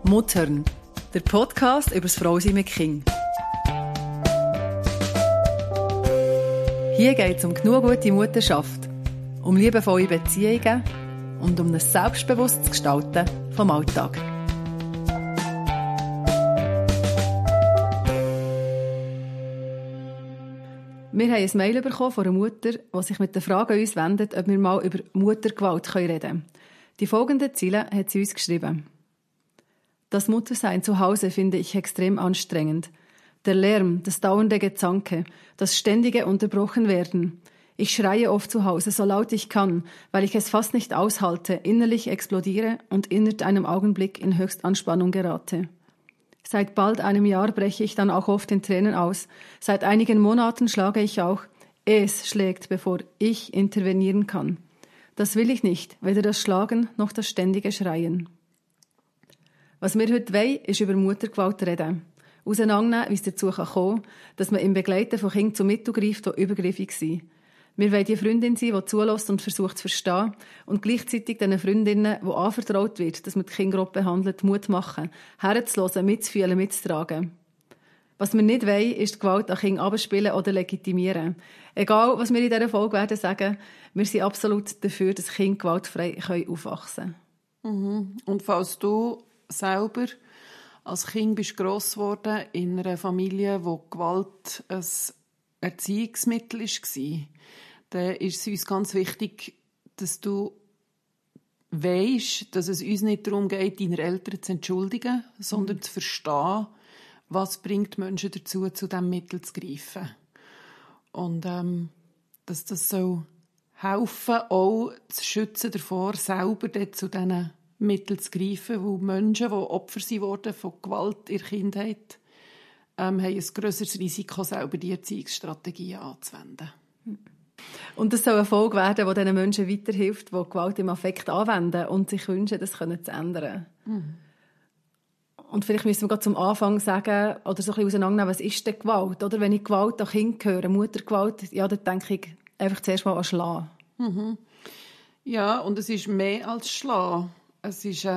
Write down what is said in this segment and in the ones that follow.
Muttern, der Podcast über das Frausein mit Kind. Hier geht es um genug gute Mutterschaft, um liebevolle Beziehungen und um ein selbstbewusstes Gestalten vom Alltag. Wir haben ein Mail bekommen von einer Mutter, die sich mit der Frage an uns wendet, ob wir mal über Muttergewalt reden können. Die folgenden Ziele hat sie uns geschrieben. Das Muttersein zu Hause finde ich extrem anstrengend. Der Lärm, das dauernde Gezanke, das ständige Unterbrochenwerden. Ich schreie oft zu Hause, so laut ich kann, weil ich es fast nicht aushalte, innerlich explodiere und innerhalb einem Augenblick in Höchstanspannung gerate. Seit bald einem Jahr breche ich dann auch oft in Tränen aus. Seit einigen Monaten schlage ich auch. Es schlägt, bevor ich intervenieren kann. Das will ich nicht, weder das Schlagen noch das ständige Schreien. Was wir heute wollen, ist über Muttergewalt reden. Auseinandernehmen, wie es dazu kommen kann, dass man im Begleiten von Kindern zu Mitteln greift, die übergriffig sind. Wir wollen die Freundin sein, die zulässt und versucht zu verstehen und gleichzeitig den Freundinnen, die anvertraut wird, dass man die Kinder grob behandelt, Mut machen, herzuhören, mitzufühlen, mitzutragen. Was wir nicht wollen, ist die Gewalt an Kindern abspielen oder legitimieren. Egal, was wir in dieser Folge werden sagen, wir sind absolut dafür, dass Kinder gewaltfrei aufwachsen können. Und falls du selber als Kind bist gross geworden in einer Familie, wo Gewalt ein Erziehungsmittel war, dann ist es uns ganz wichtig, dass du weisst, dass es uns nicht darum geht, deine Eltern zu entschuldigen, sondern zu verstehen, was bringt Menschen dazu, zu diesem Mittel zu greifen. Und dass das so helfen, auch zu schützen davor, selber zu diesen Mitteln zu greifen, weil Menschen, die Opfer wurden von Gewalt in der Kindheit, haben ein grösseres Risiko, selber die Erziehungsstrategien anzuwenden. Und das soll eine Folge werden, die diesen Menschen weiterhilft, die Gewalt im Affekt anwenden und sich wünschen, das zu ändern. Und vielleicht müssen wir gerade zum Anfang sagen, oder so ein bisschen auseinandernehmen, was ist denn Gewalt? Oder wenn ich Gewalt an Kinder höre, Muttergewalt, ja, dann denke ich einfach zuerst mal an Schlagen. Ja, und es ist mehr als Schlagen. Es ist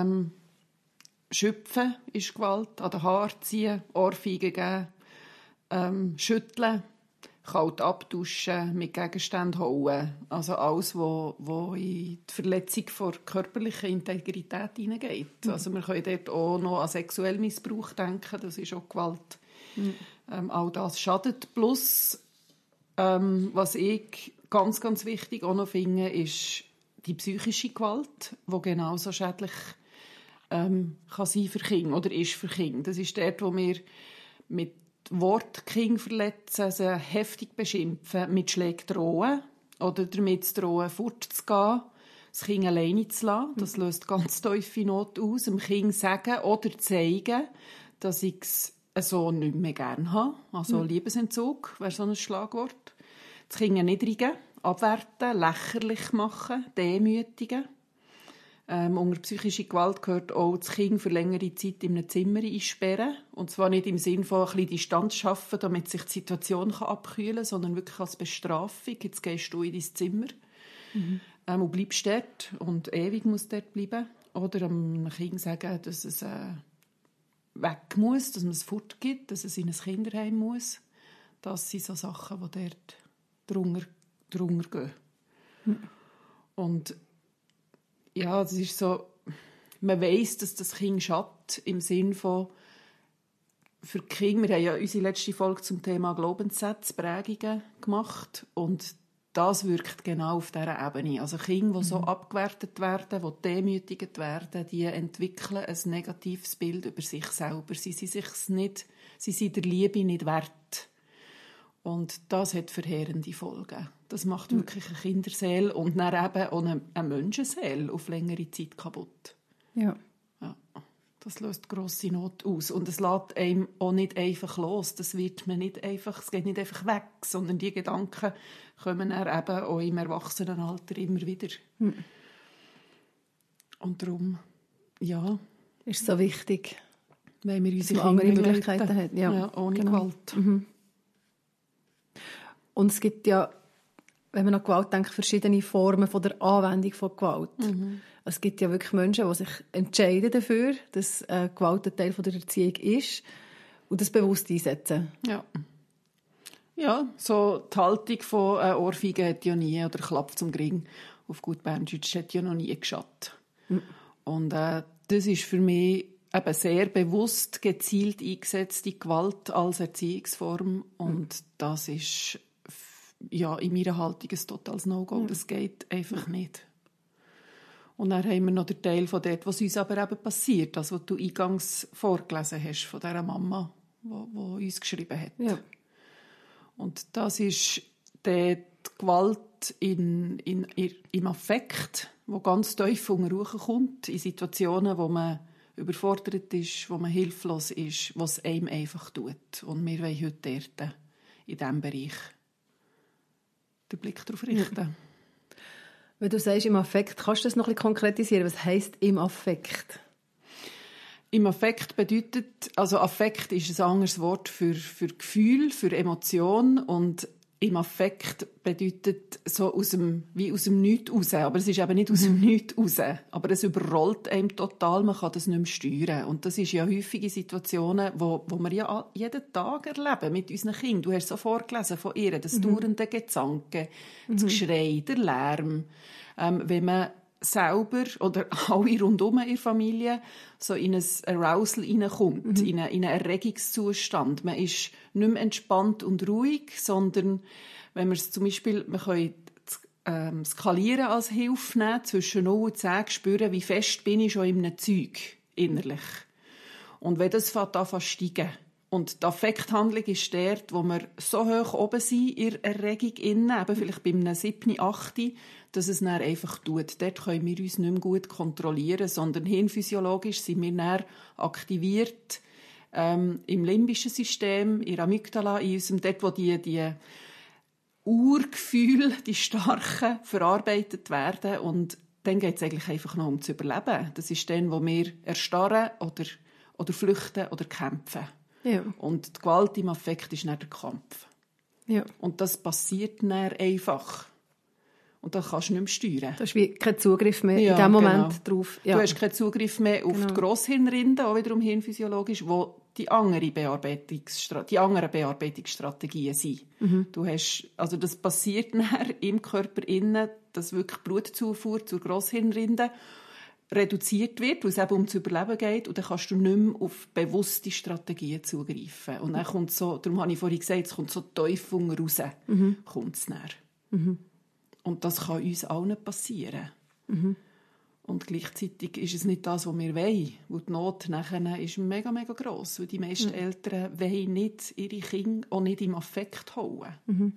Schöpfen ist Gewalt, an den Haaren ziehen, Ohrfeigen geben, schütteln, kalt abduschen, mit Gegenständen hauen. Also alles, was in die Verletzung der körperlichen Integrität hineingeht. Also wir können dort auch noch an sexuellen Missbrauch denken, das ist auch Gewalt. All das schadet. Plus, was ich ganz, ganz wichtig auch noch finde, ist die psychische Gewalt, die genauso schädlich kann sein für Kinder oder ist für Kinder. Das ist dort, wo wir mit Wort Kinder verletzen, sie heftig beschimpfen, mit Schlägen drohen oder damit zu drohen, fortzugehen, das Kind alleine zu lassen. Das löst ganz tiefe Not aus. Dem Kind sagen oder zeigen, dass ich es so nicht mehr gerne habe. Also Liebesentzug wäre so ein Schlagwort. Das Kind erniedrigen, abwerten, lächerlich machen, demütigen. Unter psychische Gewalt gehört auch das Kind für längere Zeit in einem Zimmer einsperren. Und zwar nicht im Sinne von ein bisschen Distanz schaffen, damit sich die Situation abkühlen kann, sondern wirklich als Bestrafung. Jetzt gehst du in dein Zimmer und bleibst dort und ewig musst dort bleiben. Oder einem Kind sagen, dass es weg muss, dass man es fortgibt, dass es in ein Kinderheim muss. Das sind so Sachen, die dort drunter gehen. Und ja, es ist so, man weiss, dass das Kind schadet, im Sinn von, für die Kinder, wir haben ja unsere letzte Folge zum Thema Glaubenssätze, Prägungen gemacht und das wirkt genau auf dieser Ebene. Also Kinder, die so abgewertet werden, die demütigt werden, die entwickeln ein negatives Bild über sich selber. Sie sind der Liebe nicht wert. Und das hat verheerende Folgen. Das macht wirklich eine Kinderseele und dann eben auch eine Menschenseele auf längere Zeit kaputt. Ja. Das löst grosse Not aus. Und es lässt einem auch nicht einfach los. Es geht nicht einfach weg, sondern die Gedanken kommen dann eben auch im Erwachsenenalter immer wieder. Und darum, ja. Ist so wichtig, wenn wir unsere andere Möglichkeiten haben. Ja, ohne Gewalt. Und es gibt ja, wenn man an Gewalt denkt, verschiedene Formen von der Anwendung von Gewalt. Es gibt ja wirklich Menschen, die sich entscheiden dafür, dass Gewalt ein Teil der Erziehung ist und das bewusst einsetzen. Ja. Ja, so die Haltung von Ohrfeigen hat ja nie, oder Klapp zum Gring auf gut Berndeutsch, hat ja noch nie geschadet. Mhm. Und das ist für mich eben sehr bewusst gezielt eingesetzte Gewalt als Erziehungsform. Und das ist ja in meiner Haltung ein totales No-Go. Das geht einfach nicht. Und dann haben wir noch den Teil von dort, was uns aber eben passiert, das, was du eingangs vorgelesen hast von dieser Mama, die uns geschrieben hat. Ja. Und das ist die Gewalt im Affekt, wo ganz tief unten kommt, in Situationen, wo man überfordert ist, wo man hilflos ist, was einem einfach tut. Und wir wollen heute dort, in diesem Bereich, den Blick darauf richten. Ja. Wenn du sagst, im Affekt, kannst du das noch ein bisschen konkretisieren? Was heisst im Affekt? Im Affekt bedeutet, also Affekt ist ein anderes Wort für Gefühl, für Emotion, und im Affekt bedeutet so wie aus dem Nichts raus. Aber es ist eben nicht aus dem Nichts raus. Aber es überrollt einem total, man kann das nicht mehr steuern. Und das ist ja häufige Situationen, wo wir ja jeden Tag erleben mit unseren Kindern. Du hast so vorgelesen von ihr, das dauernde Gezanke, das Geschrei, der Lärm. Wenn man selber oder alle rundum in der Familie so in ein Arousal hineinkommt, in einen Erregungszustand. Man ist nicht mehr entspannt und ruhig, sondern wenn wir es zum Beispiel, wir können skalieren als Hilfe nehmen, zwischen 0 und 10 spüren, wie fest bin ich schon in einem Zeug innerlich. Und wenn das fängt an zu steigen, und die Affekthandlung ist dort, wo wir so hoch oben sind in der Erregung innen, eben vielleicht bei einem 7., 8., dass es dann einfach tut. Dort können wir uns nicht mehr gut kontrollieren, sondern hirnphysiologisch sind wir dann aktiviert im limbischen System, in der Amygdala, in unserem, dort, wo die Urgefühle, die starken, verarbeitet werden. Und dann geht es eigentlich einfach noch um zu überleben. Das ist dann, wo wir erstarren oder flüchten oder kämpfen. Ja. Und die Gewalt im Affekt ist dann der Kampf. Ja. Und das passiert dann einfach. Und das kannst du nicht mehr steuern. Du hast wie keinen Zugriff mehr in diesem Moment drauf. Ja. Du hast keinen Zugriff mehr auf die Grosshirnrinde, auch wiederum hirnphysiologisch, wo die anderen Bearbeitungsstrategien sind. Du hast, also das passiert dann im Körper innen, dass wirklich Blutzufuhr zur Grosshirnrinde reduziert wird, weil es eben um zu überleben geht, und dann kannst du nicht mehr auf bewusste Strategien zugreifen. Und dann kommt so, darum habe ich vorhin gesagt, es kommt so tief unten raus, kommt es dann. Und das kann uns allen passieren. Und gleichzeitig ist es nicht das, was wir wollen, weil die Not nachher ist mega, mega gross, weil die meisten Eltern wollen nicht ihre Kinder auch nicht im Affekt holen.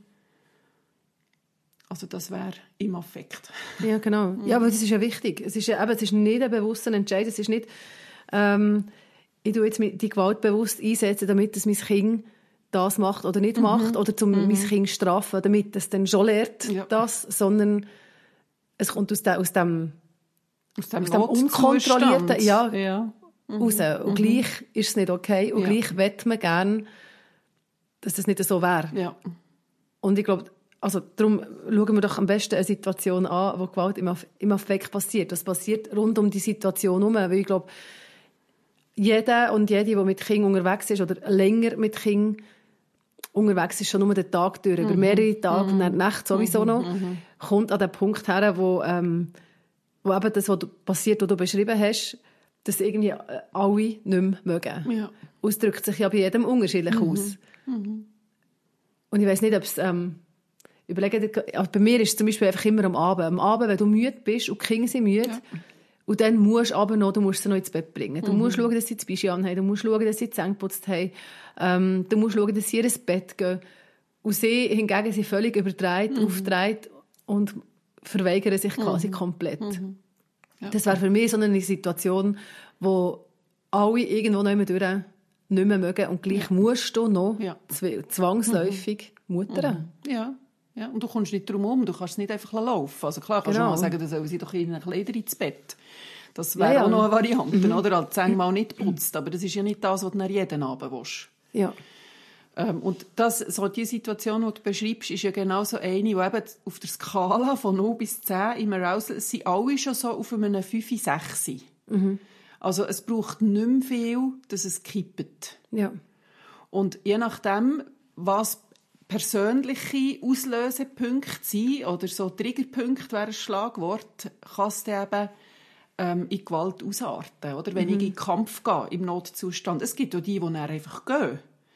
Also das wäre im Affekt. Ja, genau. Ja, aber das ist ja wichtig. Es ist nicht ein bewusster Entscheid. Es ist nicht, ich tue jetzt die Gewalt bewusst einsetzen, damit das mein Kind das macht oder nicht macht, oder mein Kind strafen, damit es dann schon lernt, das, sondern es kommt aus dem Unkontrollierten raus. Und gleich ist es nicht okay. Und gleich möchte man gerne, dass das nicht so wäre. Ja. Und ich glaube, also darum schauen wir doch am besten eine Situation an, wo Gewalt im Affekt passiert. Das passiert rund um die Situation herum. Weil ich glaube, jeder und jede, der mit Kindern unterwegs ist oder länger mit Kindern unterwegs ist, schon nur den Tag durch, über mehrere Tage und dann die Nacht sowieso noch, kommt an den Punkt her, wo eben das, was passiert, was du beschrieben hast, dass irgendwie alle nicht mehr mögen. Ja. Ausdrückt sich ja bei jedem unterschiedlich aus. Und ich weiss nicht, ob es... also bei mir ist es zum Beispiel einfach immer am Abend. Am Abend, wenn du müde bist und die Kinder sind müde, und dann musst du musst sie noch ins Bett bringen. Du musst schauen, dass sie das Pyjama haben, du musst schauen, dass sie die Zähne geputzt haben, du musst schauen, dass sie ins Bett gehen. Und sie hingegen sind völlig überdreht, aufgedreht und verweigern sich quasi komplett. Ja. Das wäre für mich so eine Situation, wo alle irgendwo nicht mehr durch nicht mehr mögen, und gleich musst du noch zwangsläufig muttern. Ja. Ja, und du kommst nicht drum herum, du kannst es nicht einfach laufen. Also klar kannst du mal sagen, dann sollen sie doch ihre Kleider ins Bett. Das wäre auch noch eine Variante, oder? Halt 10 Mal nicht putzt, aber das ist ja nicht das, was du nach jedem Abend willst. Ja. Und die Situation, die du beschreibst, ist ja genau so eine, die eben auf der Skala von 0 bis 10 im Arousal sind alle schon so auf einem 5, 6. Also es braucht nicht mehr viel, dass es kippt. Ja. Und je nachdem, was persönliche Auslösepunkte sind, oder so Triggerpunkte wäre ein Schlagwort, kann es dann eben in Gewalt ausarten. Oder wenn ich in den Kampf gehe, im Notzustand. Es gibt auch die dann einfach gehen.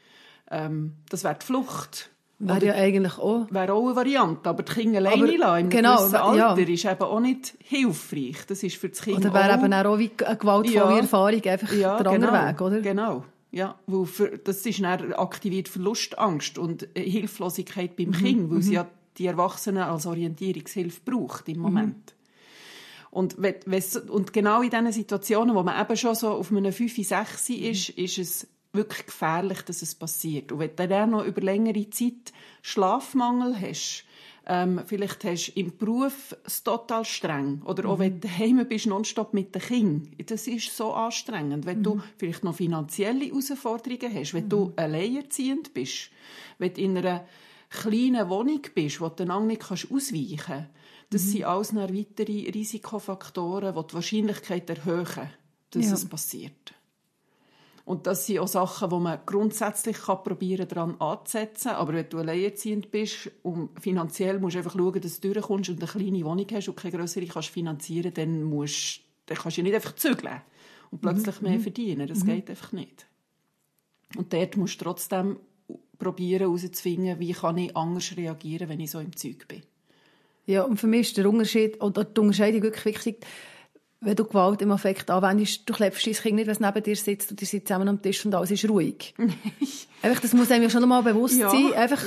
Das wäre die Flucht. Wäre ja eigentlich auch. Wäre auch eine Variante. Aber die Kinder alleine lassen, im gewissen Alter, ist eben auch nicht hilfreich. Das ist für das Kind oder wäre eben auch wie eine gewaltvolle Erfahrung einfach der andere Weg, oder? Genau. Ja, weil das ist dann aktiviert Verlustangst und Hilflosigkeit beim Kind, weil sie ja die Erwachsenen als Orientierungshilfe braucht im Moment. Und genau in diesen Situationen, wo man eben schon so auf einem 5, 6 ist es wirklich gefährlich, dass es passiert. Und wenn du dann noch über längere Zeit Schlafmangel hast, vielleicht hast du im Beruf es total streng, oder auch wenn du daheim bist, nonstop mit den Kindern, das ist so anstrengend. Wenn du vielleicht noch finanzielle Herausforderungen hast, wenn du alleinerziehend bist, wenn du in einer kleinen Wohnung bist, wo du dann nicht ausweichen kannst, das sind alles noch weitere Risikofaktoren, die die Wahrscheinlichkeit erhöhen, dass es passiert. Und das sind auch Sachen, die man grundsätzlich probieren daran anzusetzen. Aber wenn du alleinerziehend bist und finanziell musst du einfach schauen, dass du durchkommst und eine kleine Wohnung hast und keine grössere kannst finanzieren, dann kannst du nicht einfach zügeln und plötzlich mehr verdienen. Das geht einfach nicht. Und dort musst du trotzdem probieren herauszufinden, wie kann ich anders reagieren, wenn ich so im Zeug bin. Ja, und für mich ist der Unterschied, oder die Unterscheidung wirklich wichtig, wenn du Gewalt im Affekt anwendest, du klebst dein Kind nicht, wenn es neben dir sitzt und ihr seid zusammen am Tisch und alles ist ruhig. Einfach, das muss einem ja schon einmal bewusst sein. Einfach,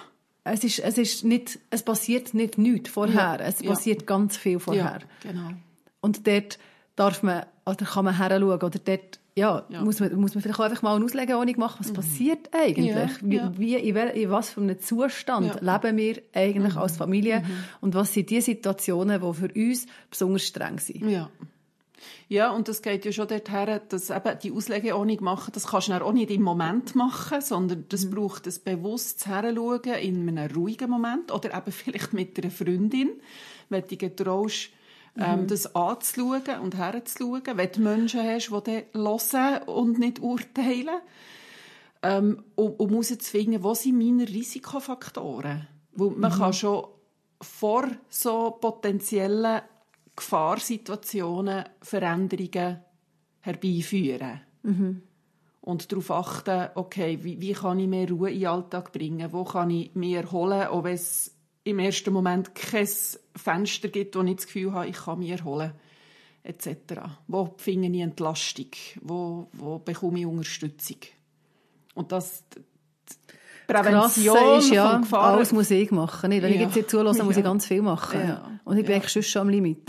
es passiert nicht nichts vorher. Es passiert ganz viel vorher. Ja, genau. Und dort darf man, oder kann man heranschauen, oder dort muss man vielleicht auch einfach mal eine Auslegeordnung machen, was passiert eigentlich? In was für einem Zustand leben wir eigentlich als Familie? Und was sind die Situationen, die für uns besonders streng sind? Ja, und das geht ja schon dorthin, dass eben die Auslegeordnung machen, das kannst du auch nicht im Moment machen, sondern das braucht ein bewusstes Heranschauen in einem ruhigen Moment oder eben vielleicht mit einer Freundin, wenn du dich traust, das anzuschauen und herzuschauen, wenn du Menschen hast, die dann hören und nicht urteilen, um herauszufinden, was sind meine Risikofaktoren. Weil man kann schon vor so potenziellen Gefahrsituationen Veränderungen herbeiführen. Und darauf achten, okay, wie kann ich mehr Ruhe in den Alltag bringen, wo kann ich mich erholen, auch wenn es im ersten Moment kein Fenster gibt, wo ich das Gefühl habe, ich kann mich erholen, etc. Wo finde ich Entlastung? Wo bekomme ich Unterstützung? Und das Prävention ist von Gefahren. Alles muss ich machen. Nicht? Wenn ich jetzt hier zulasse, muss ich ganz viel machen. Ja. Und ich bin eigentlich schon am Limit.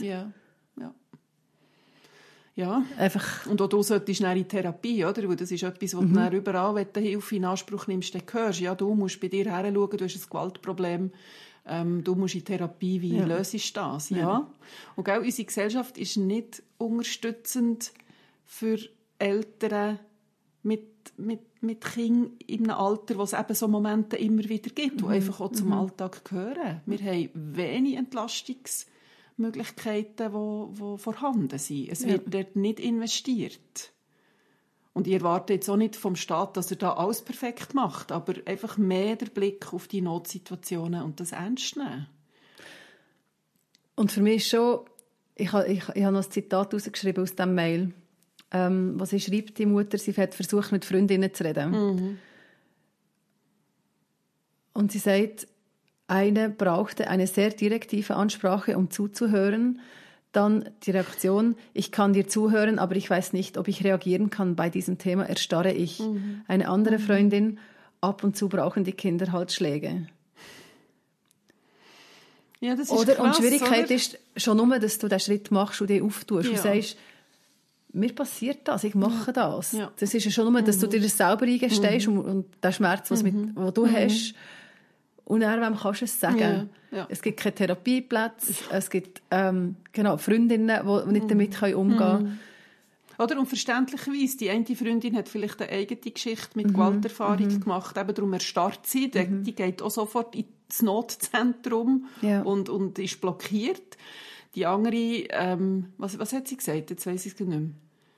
Ja. Einfach. Und auch du solltest in die Therapie, oder? Weil das ist etwas, was du dann überall, wenn du Hilfe in Anspruch nimmst, dann hörst. Ja, du musst bei dir heranschauen, du hast ein Gewaltproblem, du musst in Therapie, wie löst du das? Ja. Und gell, unsere Gesellschaft ist nicht unterstützend für Eltern mit Kindern in einem Alter, wo es eben so Momente immer wieder gibt, die einfach auch zum Alltag gehören. Wir haben wenig Entlastungsmöglichkeiten, die vorhanden sind. Es wird dort nicht investiert. Und ich erwarte jetzt auch nicht vom Staat, dass er da alles perfekt macht, aber einfach mehr der Blick auf die Notsituationen und das ernst nehmen. Und für mich ist schon, ich habe noch ein Zitat rausgeschrieben aus diesem Mail, was sie schreibt, die Mutter, sie hat versucht, mit Freundinnen zu reden. Und sie sagt, eine brauchte eine sehr direktive Ansprache, um zuzuhören. Dann die Reaktion, ich kann dir zuhören, aber ich weiß nicht, ob ich reagieren kann. Bei diesem Thema erstarre ich. Eine andere Freundin, ab und zu brauchen die Kinder halt Schläge. Ja, das ist oder? krass, Und die Schwierigkeit oder? ist schon nur, dass du den Schritt machst und dich auftust und sagst, mir passiert das, ich mache das. Ja. Das ist ja schon nur, dass du dir das selber eingestehst und den Schmerz, den du hast, und dann kannst du es sagen. Ja. Es gibt keine Therapieplätze, es gibt Freundinnen, die nicht damit umgehen können. Oder? Und verständlicherweise, die eine Freundin hat vielleicht eine eigene Geschichte mit Gewalterfahrung gemacht, eben darum erstarrt sie, die geht auch sofort ins Notzentrum und ist blockiert. Die andere, was hat sie gesagt? Jetzt weiss ich es nicht mehr.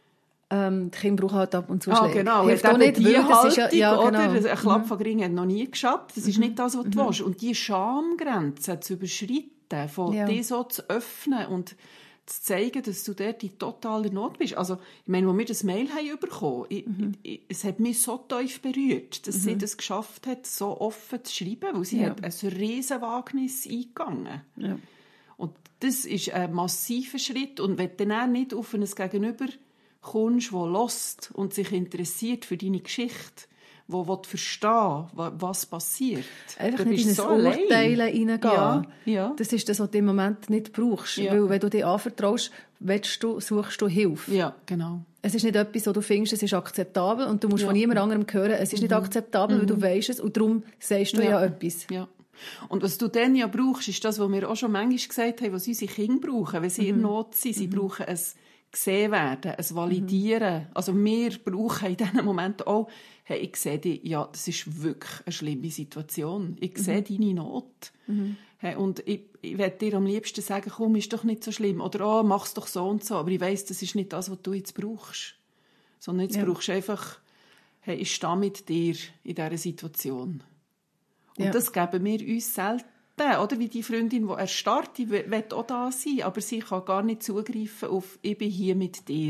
Die Kinder brauchen halt ab und zu Schläge. Genau. Hilft auch nicht, die weil das Haltung, ist genau. oder? Ein Klapp von Gring hat noch nie geschadet. Das ist nicht das, was du willst. Und die Schamgrenze zu überschreiten, von dir so zu öffnen und zu zeigen, dass du dort in totaler Not bist. Also, ich meine, als wir das Mail haben bekommen, es hat mich so tief berührt, dass sie das geschafft hat, so offen zu schreiben, weil sie hat ein riesen Wagnis eingegangen. Ja. Und das ist ein massiver Schritt. Und wenn du dann nicht auf ein Gegenüber kommst, der hört und sich interessiert für deine Geschichte, der verstehen will, was passiert. Einfach nicht in ein Urteilen reingehen. Ja. Das ist das, was du im Moment nicht brauchst. Ja. Weil wenn du dich anvertraust, suchst du Hilfe. Ja, genau. Es ist nicht etwas, wo du findest, es ist akzeptabel und du musst von niemand anderem hören, es ist nicht akzeptabel, weil du weisst es und darum sagst du ja etwas. Ja. Und was du dann ja brauchst, ist das, was wir auch schon manchmal gesagt haben, was unsere Kinder brauchen, wenn sie in Not sind. Sie brauchen ein gesehen werden, ein Validieren. Also wir brauchen in diesen Momenten auch, hey, ich sehe dich, ja, das ist wirklich eine schlimme Situation. Ich sehe deine Not. Hey, und ich werde dir am liebsten sagen, komm, ist doch nicht so schlimm. Oder, mach's doch so und so. Aber ich weiss, das ist nicht das, was du jetzt brauchst. Sondern jetzt brauchst du einfach, hey, ich stehe mit dir in dieser Situation. Und das geben wir uns selten. Oder wie die Freundin, die erstarrt, die will auch da sein, aber sie kann gar nicht zugreifen auf «Ich bin hier mit dir»,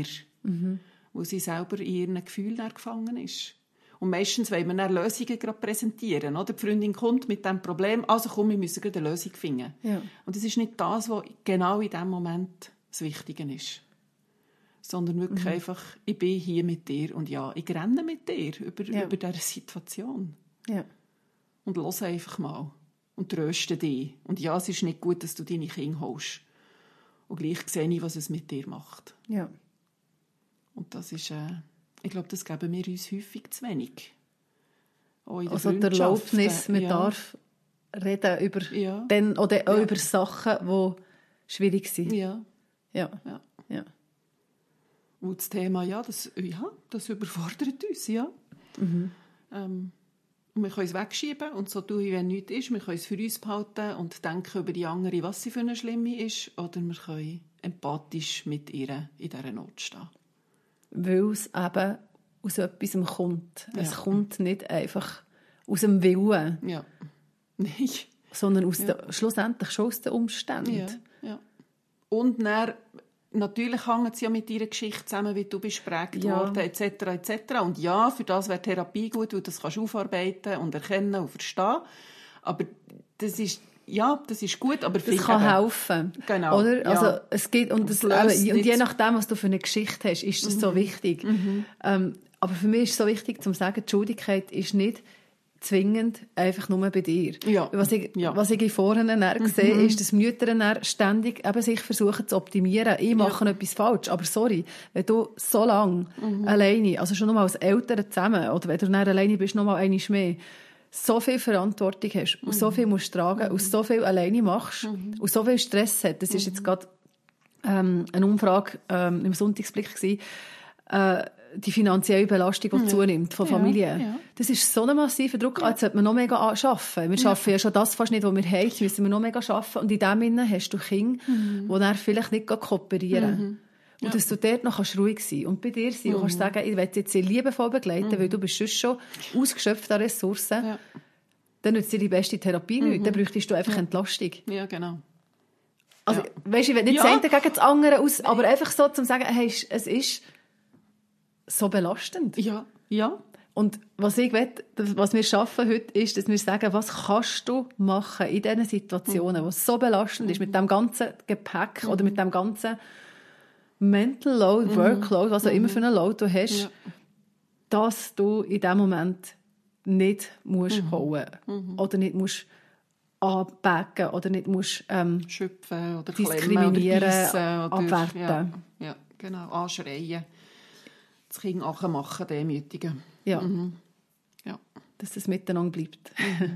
wo sie selber in ihren Gefühlen gefangen ist. Und meistens wollen wir dann Lösungen gerade präsentieren. Oder? Die Freundin kommt mit diesem Problem, also komm, wir müssen gerade eine Lösung finden. Ja. Und das ist nicht das, was genau in diesem Moment das Wichtige ist. Sondern wirklich einfach «Ich bin hier mit dir» und ja, ich renne mit dir über diese Situation. Ja. Und höre einfach mal. Und tröste dich. Und ja, es ist nicht gut, dass du deine Kinder holst. Und gleich sehe ich, was es mit dir macht. Ja. Und das ist, ich glaube, das geben wir uns häufig zu wenig. Auch in also die Erlaubnis, man darf reden über oder auch über Sachen, die schwierig sind. Ja. Und das Thema, das überfordert uns, ja. Und wir können es wegschieben und so tun, wenn nichts ist. Wir können es für uns behalten und denken über die andere, was sie für eine Schlimme ist. Oder wir können empathisch mit ihr in dieser Not stehen. Weil es eben aus etwas kommt. Ja. Es kommt nicht einfach aus dem Willen. Ja. Nein. Sondern schlussendlich schon aus den Umständen. Ja. Und dann, natürlich hängt es ja mit deiner Geschichte zusammen, wie du bist geprägt worden, etc. Und ja, für das wäre Therapie gut, weil das kannst du aufarbeiten und erkennen und verstehen. Aber das ist gut, aber das kann helfen. Genau. Oder? Ja. Also, es geht, und je nachdem, was du für eine Geschichte hast, ist das so wichtig. Aber für mich ist es so wichtig, zu sagen, die Schuldigkeit ist nicht zwingend einfach nur bei dir. Ja. Was ich vorhin sehe, ist, dass Mütter ständig eben sich versuchen zu optimieren. Ich mache etwas falsch. Aber sorry, wenn du so lange alleine, also schon nochmal als Eltern zusammen, oder wenn du dann alleine bist, nochmal einmal mehr, so viel Verantwortung hast und so viel musst tragen und so viel alleine machst und so viel Stress hat. Das ist jetzt gerade eine Umfrage im Sonntagsblick gewesen, die finanzielle Belastung, die zunimmt von Familien. Ja. Das ist so ein massiver Druck. Jetzt sollte man noch mega arbeiten. Wir arbeiten ja schon das fast nicht, was wir haben. Jetzt müssen wir noch mega arbeiten. Und in dem Sinne hast du Kinder, die dann vielleicht nicht kooperieren. Und dass du dort noch ruhig sein kannst und bei dir sein und kannst sagen, ich will jetzt sehr liebevoll begleiten, weil du bist sonst schon ausgeschöpft an Ressourcen. Ja. Dann nützt dir die beste Therapie nicht. Dann bräuchtest du einfach Entlastung. Ja, genau. Also, weisst du, ich will nicht das eine gegen das andere aus, aber einfach so, zum sagen, hey, es ist so belastend. Ja. Und was ich will, was wir schaffen heute, ist, dass wir sagen, was kannst du machen in diesen Situationen, wo es so belastend ist, mit dem ganzen Gepäck oder mit dem ganzen Mental Load, Workload, was auch immer für einen Load du hast, dass du in diesem Moment nicht musst hauen oder nicht musst anpacken oder nicht musst schöpfen oder diskriminieren, oder abwerten. Ja, genau, anschreien. Das Kind nachmachen, demütigen. Ja. Ja. Dass das miteinander bleibt.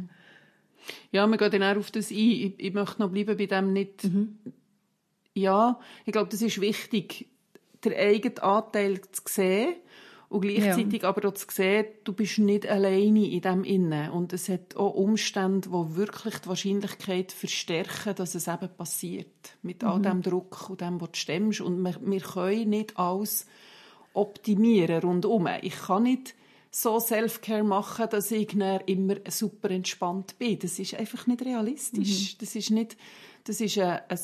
Ja, wir gehen dann auf das ein. Ich möchte noch bleiben bei dem nicht. Ja, ich glaube, das ist wichtig. den eigenen Anteil zu sehen und gleichzeitig aber auch zu sehen, du bist nicht alleine in dem Innen. Und es hat auch Umstände, die wirklich die Wahrscheinlichkeit verstärken, dass es eben passiert. Mit all dem Druck und dem, was du stemmst. Und wir können nicht alles optimieren rundum. Ich kann nicht so Self-Care machen, dass ich immer super entspannt bin. Das ist einfach nicht realistisch. Das ist nicht, das ist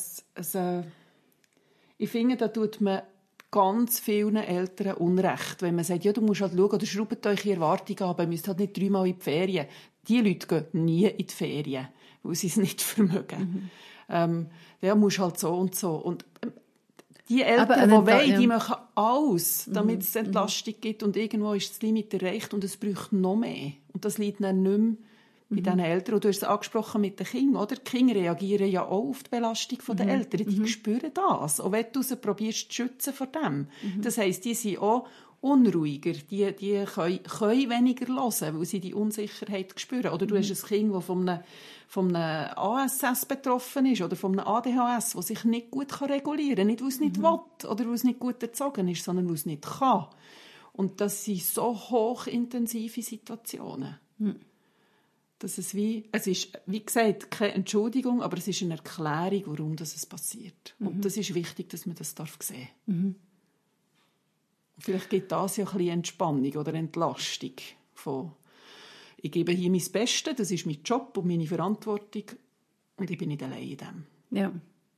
ich finde, da tut man ganz vielen Eltern Unrecht, wenn man sagt, ja, du musst halt schauen, oder schraubt euch Erwartungen an, aber ihr müsst halt nicht 3-mal in die Ferien. Die Leute gehen nie in die Ferien, weil sie es nicht vermögen. Ja, musst halt so und so. Und die Eltern, die wollen, die machen alles, damit es Entlastung gibt. Und irgendwo ist das Limit erreicht und es braucht noch mehr. Und das liegt dann nicht mehr bei diesen Eltern. Und du hast es angesprochen mit den Kindern, oder? Die Kinder reagieren ja auch auf die Belastung der Eltern. Die spüren das. Auch wenn du sie probierst zu schützen vor dem. Das heisst, die sind auch unruhiger. Die können weniger hören, weil sie die Unsicherheit spüren. Oder du hast ein Kind, das von einem ASS betroffen ist oder von einem ADHS, das sich nicht gut regulieren kann. Nicht, weil es nicht will oder weil es nicht gut erzogen ist, sondern weil es nicht kann. Und das sind so hochintensive Situationen. Dass es ist, wie gesagt, keine Entschuldigung, aber es ist eine Erklärung, warum das passiert. Und das ist wichtig, dass man das sehen darf. Vielleicht gibt das ja ein bisschen Entspannung oder Entlastung. Ich gebe hier mein Bestes, das ist mein Job und meine Verantwortung und ich bin nicht allein in dem. Ja.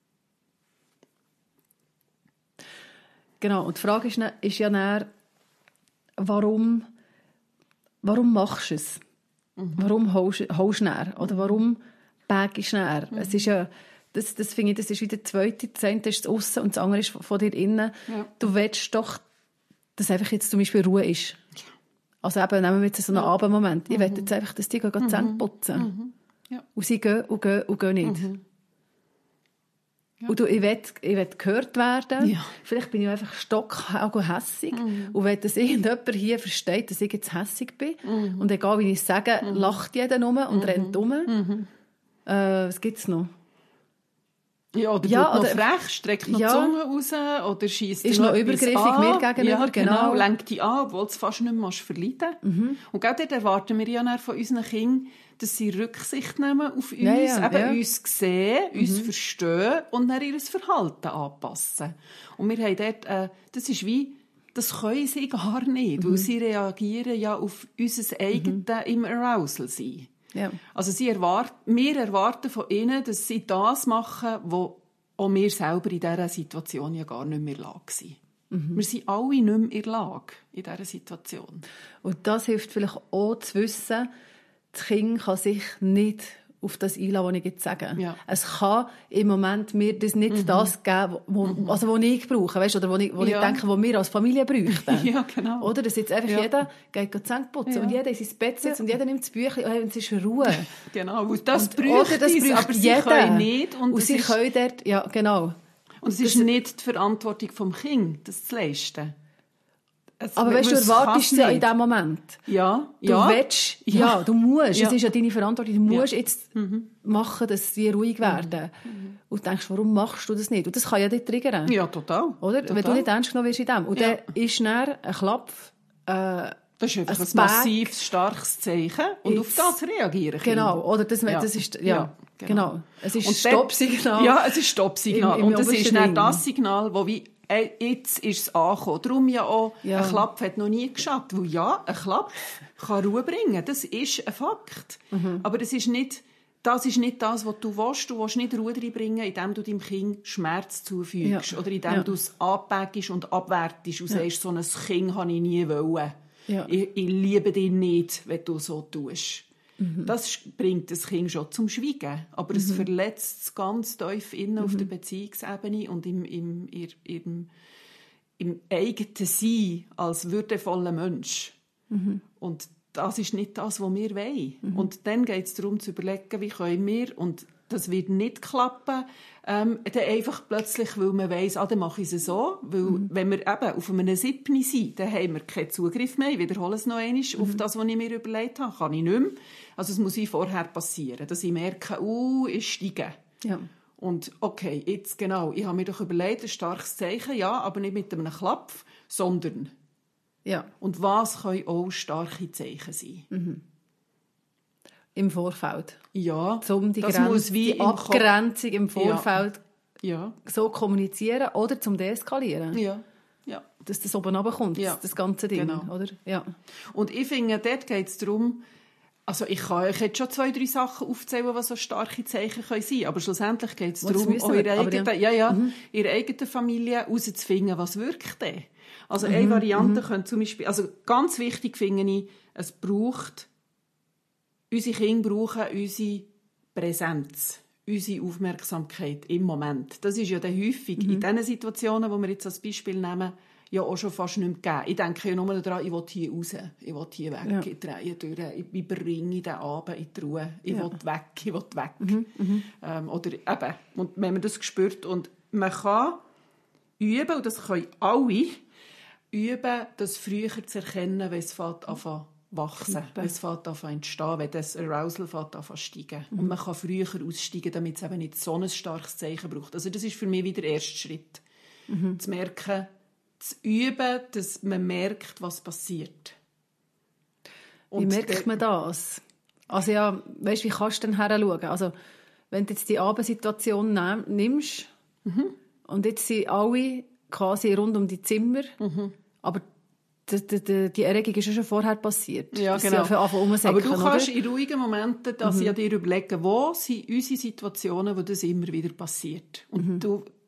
Genau, und die Frage ist ja dann, warum machst du es? Warum holst du näher? Oder warum bagst du näher? Es ist ja, das finde ich, das ist wieder das Zweite. Das eine ist das Aussen und das andere ist von dir innen. Ja. Du willst doch, dass einfach jetzt zum Beispiel Ruhe ist. Ja. Also eben, nehmen wir jetzt so einen Abendmoment. Ich will jetzt einfach, dass die die Zähne putzen. Ja. Und sie gehen und gehen nicht. Ja. Und ich will gehört werden. Ja. Vielleicht bin ich einfach stockhässig. Und wenn das irgendjemand hier versteht, dass ich jetzt hässig bin, und egal wie ich es sage, lacht jeder nur und rennt um. Was gibt es noch? Ja, oder noch frech, streckt noch die Zunge raus oder schiesst ist noch übergriffig mir gegenüber. Ja, genau. Lenkt dich an, obwohl du es fast nicht mehr verleiden. Und gerade dort erwarten wir ja von unseren Kindern, dass sie Rücksicht nehmen auf uns, uns sehen, uns verstehen und dann ihr Verhalten anpassen. Und wir haben dort, das können sie gar nicht, weil sie reagieren ja auf unser eigenes im Arousal sein. Ja. Also wir erwarten von ihnen, dass sie das machen, was auch wir selber in dieser Situation ja gar nicht mehr in der Lage sind. Wir sind alle nicht mehr in der Lage in dieser Situation. Und das hilft vielleicht auch zu wissen, das Kind kann sich nicht auf das einlassen, was ich jetzt sage. Ja. Es kann im Moment mir das nicht das geben, was ich brauche, weißt, oder wo ich denke, was wir als Familie bräuchten. Ja, genau. Oder, dass jetzt einfach jeder geht die Zähne putzen und jeder in sein Bett sitzt und jeder nimmt das Büchlein und es ist Ruhe. Genau, das braucht aber jeder. Sie können nicht. Und sie können dort, ja, genau. Und es ist nicht die Verantwortung vom Kind, das zu leisten. Aber weißt du, erwartest ja in diesem Moment. Ja. Du willst, du musst. Ja. Es ist ja deine Verantwortung. Du musst jetzt machen, dass sie ruhig werden. Und du denkst, warum machst du das nicht? Und das kann ja dich triggern. Ja, total. Oder? Total. Wenn du nicht ernst genommen wirst in dem. Und dann ist dann ein Klapf, das ist einfach ein massives, starkes Zeichen. Und auf das reagieren Kinder. Genau. Oder das ist, genau. Es ist ein Stoppsignal. Ja, es ist ein Stoppsignal. Und das ist dann das Signal, wo wie jetzt ist es angekommen. Darum ja auch, ein Klapp hat noch nie geschadet. Weil ein Klapp kann Ruhe bringen. Das ist ein Fakt. Aber das ist nicht das, was du willst. Du willst nicht Ruhe reinbringen, indem du deinem Kind Schmerz zufügst. Oder indem du es anpackst und abwertest und sagst, so ein Kind habe ich nie wollen. Ja. Ich liebe dich nicht, wenn du so tust. Das bringt das Kind schon zum Schweigen. Aber es verletzt es ganz tief innen auf der Beziehungsebene und im eigenen Sein als würdevoller Mensch. Und das ist nicht das, was wir wollen. Und dann geht es darum, zu überlegen, wie können wir, und das wird nicht klappen, dann einfach plötzlich, weil man weiss, dann mache ich es so. Weil, wenn wir eben auf einem 7. sind, dann haben wir keinen Zugriff mehr. Ich wiederhole es noch einmal auf das, was ich mir überlegt habe. Kann ich nicht mehr. Also es muss wie vorher passieren, dass ich merke, ich steige. Ja. Und okay, jetzt genau, ich habe mir doch überlegt, ein starkes Zeichen, ja, aber nicht mit einem Klapf, sondern. Ja. Und was können auch starke Zeichen sein? Im Vorfeld. Ja, Um die, das muss wie die Abgrenzung im Vorfeld ja. so kommunizieren oder zum Deeskalieren. Ja. Ja. Dass das oben runterkommt, das ganze Ding. Genau. Oder? Ja. Und ich finde, dort geht es darum, also ich kann euch jetzt schon 2, 3 Sachen aufzählen, was so starke Zeichen können sein, aber schlussendlich geht es darum, ihre eigene Familie herauszufinden, was wirkt denn. Also eine Variante könnte zum Beispiel, also ganz wichtig finde ich, unsere Kinder brauchen unsere Präsenz, unsere Aufmerksamkeit im Moment. Das ist ja dann häufig in diesen Situationen, die wir jetzt als Beispiel nehmen, ja auch schon fast nicht mehr gegeben. Ich denke ja nur daran, ich will hier raus, ich will hier weg, ich drehe durch, ich bringe den Abend in die Ruhe, ich will weg. Oder eben, und wenn man das spürt, und man kann üben, und das können alle, üben, das früher zu erkennen, wenn es anfängt wachsen, wenn es entstehen, wenn das Arousal steigen. Und man kann früher aussteigen, damit es eben nicht so ein starkes Zeichen braucht. Also das ist für mich wieder der erste Schritt. Zu merken, zu üben, dass man merkt, was passiert. Und wie merkt man das? Also ja, weißt, wie kannst du denn heranschauen? Also wenn du jetzt die Abendsituation nimmst und jetzt sind alle quasi rund um die Zimmer, aber die Erregung ist ja schon vorher passiert. Ja, genau. Aber du kannst in ruhigen Momenten dir überlegen, wo sind unsere Situationen, wo das immer wieder passiert. Und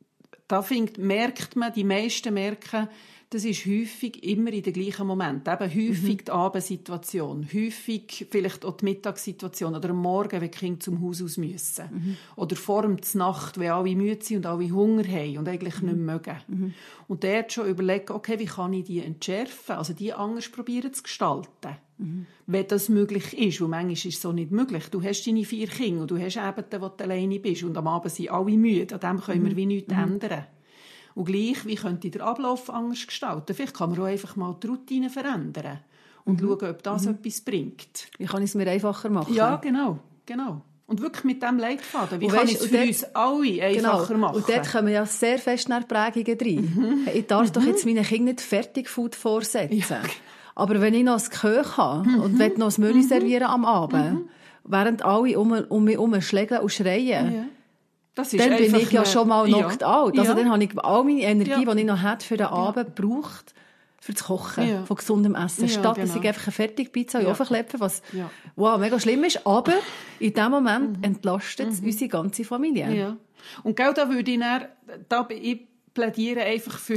merkt man, die meisten merken, das ist häufig immer in den gleichen Momenten. Eben häufig die Abendsituation, häufig vielleicht auch die Mittagssituation oder am Morgen, wenn die Kinder zum Haus aus müssen. Oder vor der Nacht, wenn alle müde sind und alle Hunger haben und eigentlich nicht mögen. Und dort schon überlegen, okay, wie kann ich die entschärfen, also die anders probieren zu gestalten. Wenn das möglich ist, und manchmal ist es so nicht möglich. Du hast deine 4 Kinder und du hast Abende, wo du alleine bist und am Abend sind alle müde. An dem können wir wie nichts ändern. Und gleich, wie könnte ich den Ablauf anders gestalten? Vielleicht kann man auch einfach mal die Routine verändern und schauen, ob das etwas bringt. Wie kann ich es mir einfacher machen? Ja, genau. Und wirklich mit diesem Leitfaden. Wie kann ich es für uns alle einfacher machen? Und dort kommen ja sehr fest nach Prägungen rein. Ich darf doch jetzt meinen Kindern nicht Fertigfood vorsetzen. Ja. Aber wenn ich noch ein Gehör habe und will noch ein Menü servieren am Abend, während alle um mich herum schlägeln und schreien, dann bin ich ja schon mal knocked out. Also dann habe ich all meine Energie, die ich noch hätte für den Abend, gebraucht für das Kochen von gesundem Essen. Statt dass ich einfach eine Fertigpizza in den Ofen klepfe, was mega schlimm ist. Aber in dem Moment entlastet es unsere ganze Familie. Ja. Und genau da würde ich plädiere einfach für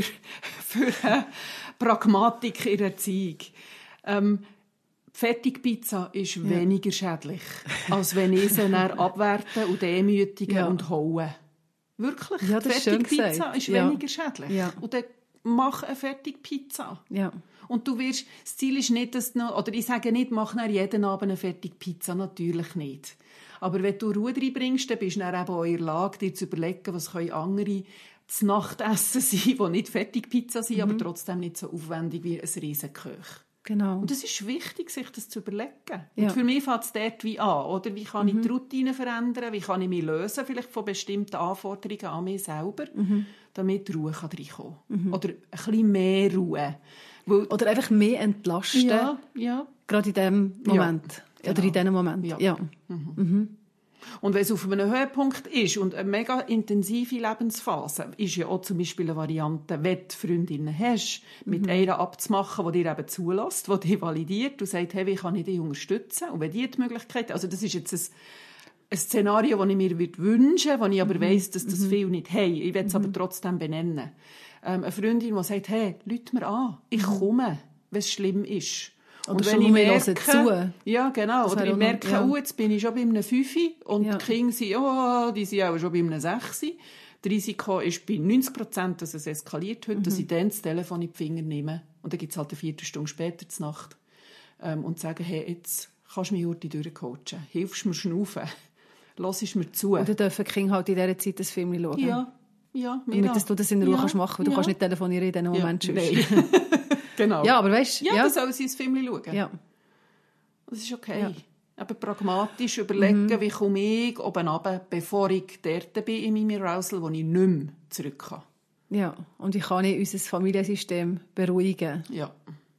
Pragmatik in der Erziehung. Fertigpizza ist weniger schädlich, als wenn ich sie dann abwerte und demütige und haue. Wirklich, ja, Fertigpizza ist weniger schädlich. Ja. Und dann mach eine Fertigpizza. Ja. Und das Ziel ist nicht, dass oder ich sage nicht, mach nach jeden Abend eine Fertigpizza, natürlich nicht. Aber wenn du Ruhe reinbringst, dann bist du dann eben auch in der Lage, dir zu überlegen, was können andere das Nachtessen sein, die nicht Fertigpizza sind, aber trotzdem nicht so aufwendig wie ein Riesenköch. Genau. Und es ist wichtig, sich das zu überlegen. Und für mich fängt es dort wie an. Oder wie kann ich die Routine verändern? Wie kann ich mich lösen vielleicht von bestimmten Anforderungen an mich selber, damit Ruhe reinkommen kann. Oder ein bisschen mehr Ruhe. Oder einfach mehr entlasten. Ja. Gerade in diesem Moment. Ja, genau. Oder in diesem Moment. Ja. Und wenn es auf einem Höhepunkt ist und eine mega intensive Lebensphase, ist ja auch zum Beispiel eine Variante, wenn du Freundinnen hast, mit einer abzumachen, die dir eben zulässt, die dich validiert und sagt, hey, wie kann ich dich unterstützen? Und wenn die Möglichkeit, also das ist jetzt ein Szenario, das ich mir wünschen würde, wo ich aber weiss, dass das viele nicht haben. Ich will es aber trotzdem benennen. Eine Freundin, die sagt, hey, ruf mir an, ich komme, wenn es schlimm ist. Und wenn ich merke, zu. Ja, genau. Oder ich merke, jetzt bin ich schon bei einem 5 und die Kinder sind, die sind auch schon bei einem 6. Das Risiko ist bei 90%, dass es eskaliert heute, dass ich dann das Telefon in die Finger nehme. Und dann gibt es halt eine Viertelstunde später zur Nacht. Und sagen, hey, jetzt kannst du mich heute durchcoachen. Hilfst mir schnaufen. Hörst mir zu. Und dann dürfen die Kinder halt in dieser Zeit das Film schauen. Ja, damit dass du das in Ruhe kannst, weil du kannst nicht telefonieren in diesem Moment. Nein. Genau. Ja, aber weißt du... Ja, dann sollen sie ins Film schauen. Ja. Das ist okay. eben pragmatisch überlegen, wie komme ich oben runter, bevor ich dort bin in meinem Arousal, wo ich nicht mehr zurück kann. Ja, und wie kann ich unser Familiensystem beruhigen? Ja.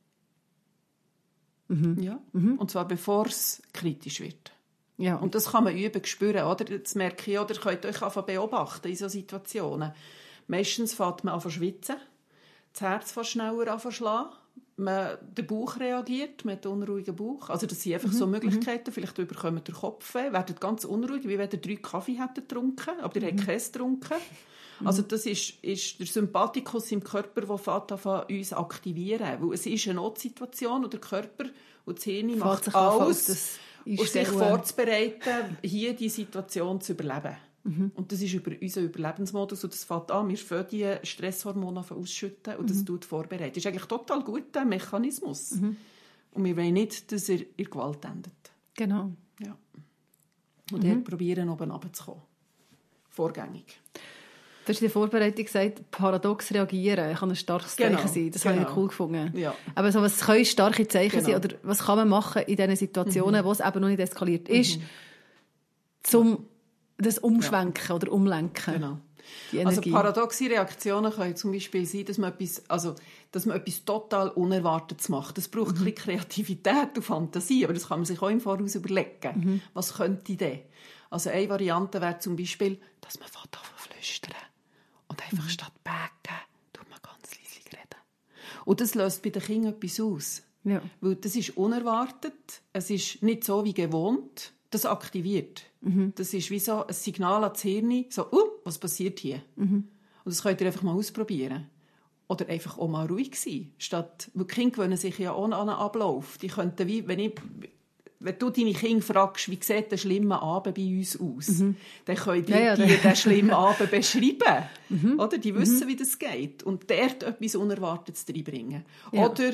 Ja. Und zwar bevor es kritisch wird. Ja. Und das kann man üben, spüren, oder? Das merke ich, oder? Ihr könnt euch einfach beobachten in solchen Situationen. Meistens fängt man an zu schwitzen, das Herz fängt schneller an zu schlagen, der Bauch reagiert, man hat einen unruhigen Bauch. Also das sind einfach so Möglichkeiten. Vielleicht bekommt ihr Kopfweh, werdet ganz unruhig, wie wenn ihr 3 Kaffee hättet getrunken, aber ihr habt keinen getrunken. Also das ist der Sympathikus im Körper, der fängt an uns aktivieren. Weil es ist eine Notsituation und der Körper und das Hirn macht alles, um sich vorzubereiten, hier die Situation zu überleben. Und das ist über unseren Überlebensmodus und das fängt an. Wir fangen die Stresshormone ausschütten und das tut vorbereiten. Das ist eigentlich ein total guter Mechanismus. Und wir wollen nicht, dass er in Gewalt endet. Genau. Ja. Und dort probieren, oben runterzukommen. Vorgängig. Du hast in der Vorbereitung gesagt, paradox reagieren kann ein starkes Zeichen sein. Das habe ich cool gefunden. Ja. Aber so, was können starke Zeichen sein? Oder was kann man machen in diesen Situationen, wo es eben noch nicht eskaliert ist, um das Umschwenken oder Umlenken? Genau. Also paradoxe Reaktionen können zum Beispiel sein, dass man etwas total Unerwartetes macht. Das braucht ein bisschen Kreativität und Fantasie, aber das kann man sich auch im Voraus überlegen. Was könnte denn? Also eine Variante wäre zum Beispiel, dass man anfängt zu flüstern. Und einfach statt bägen, tut man ganz leise reden. Und das löst bei den Kindern etwas aus. Ja. Weil das ist unerwartet, es ist nicht so wie gewohnt, das aktiviert. Das ist wie so ein Signal ans Hirn, so, was passiert hier? Und das könnt ihr einfach mal ausprobieren. Oder einfach auch mal ruhig sein. Weil die Kinder gewöhnen sich ja auch an einen Ablauf. Die könnten wie, wenn du deine Kinder fragst, wie sieht der schlimme Abend bei uns aus, dann können die den schlimmen Abend beschreiben. Oder? Die wissen, wie das geht. Und dort etwas Unerwartetes reinbringen. Ja. Oder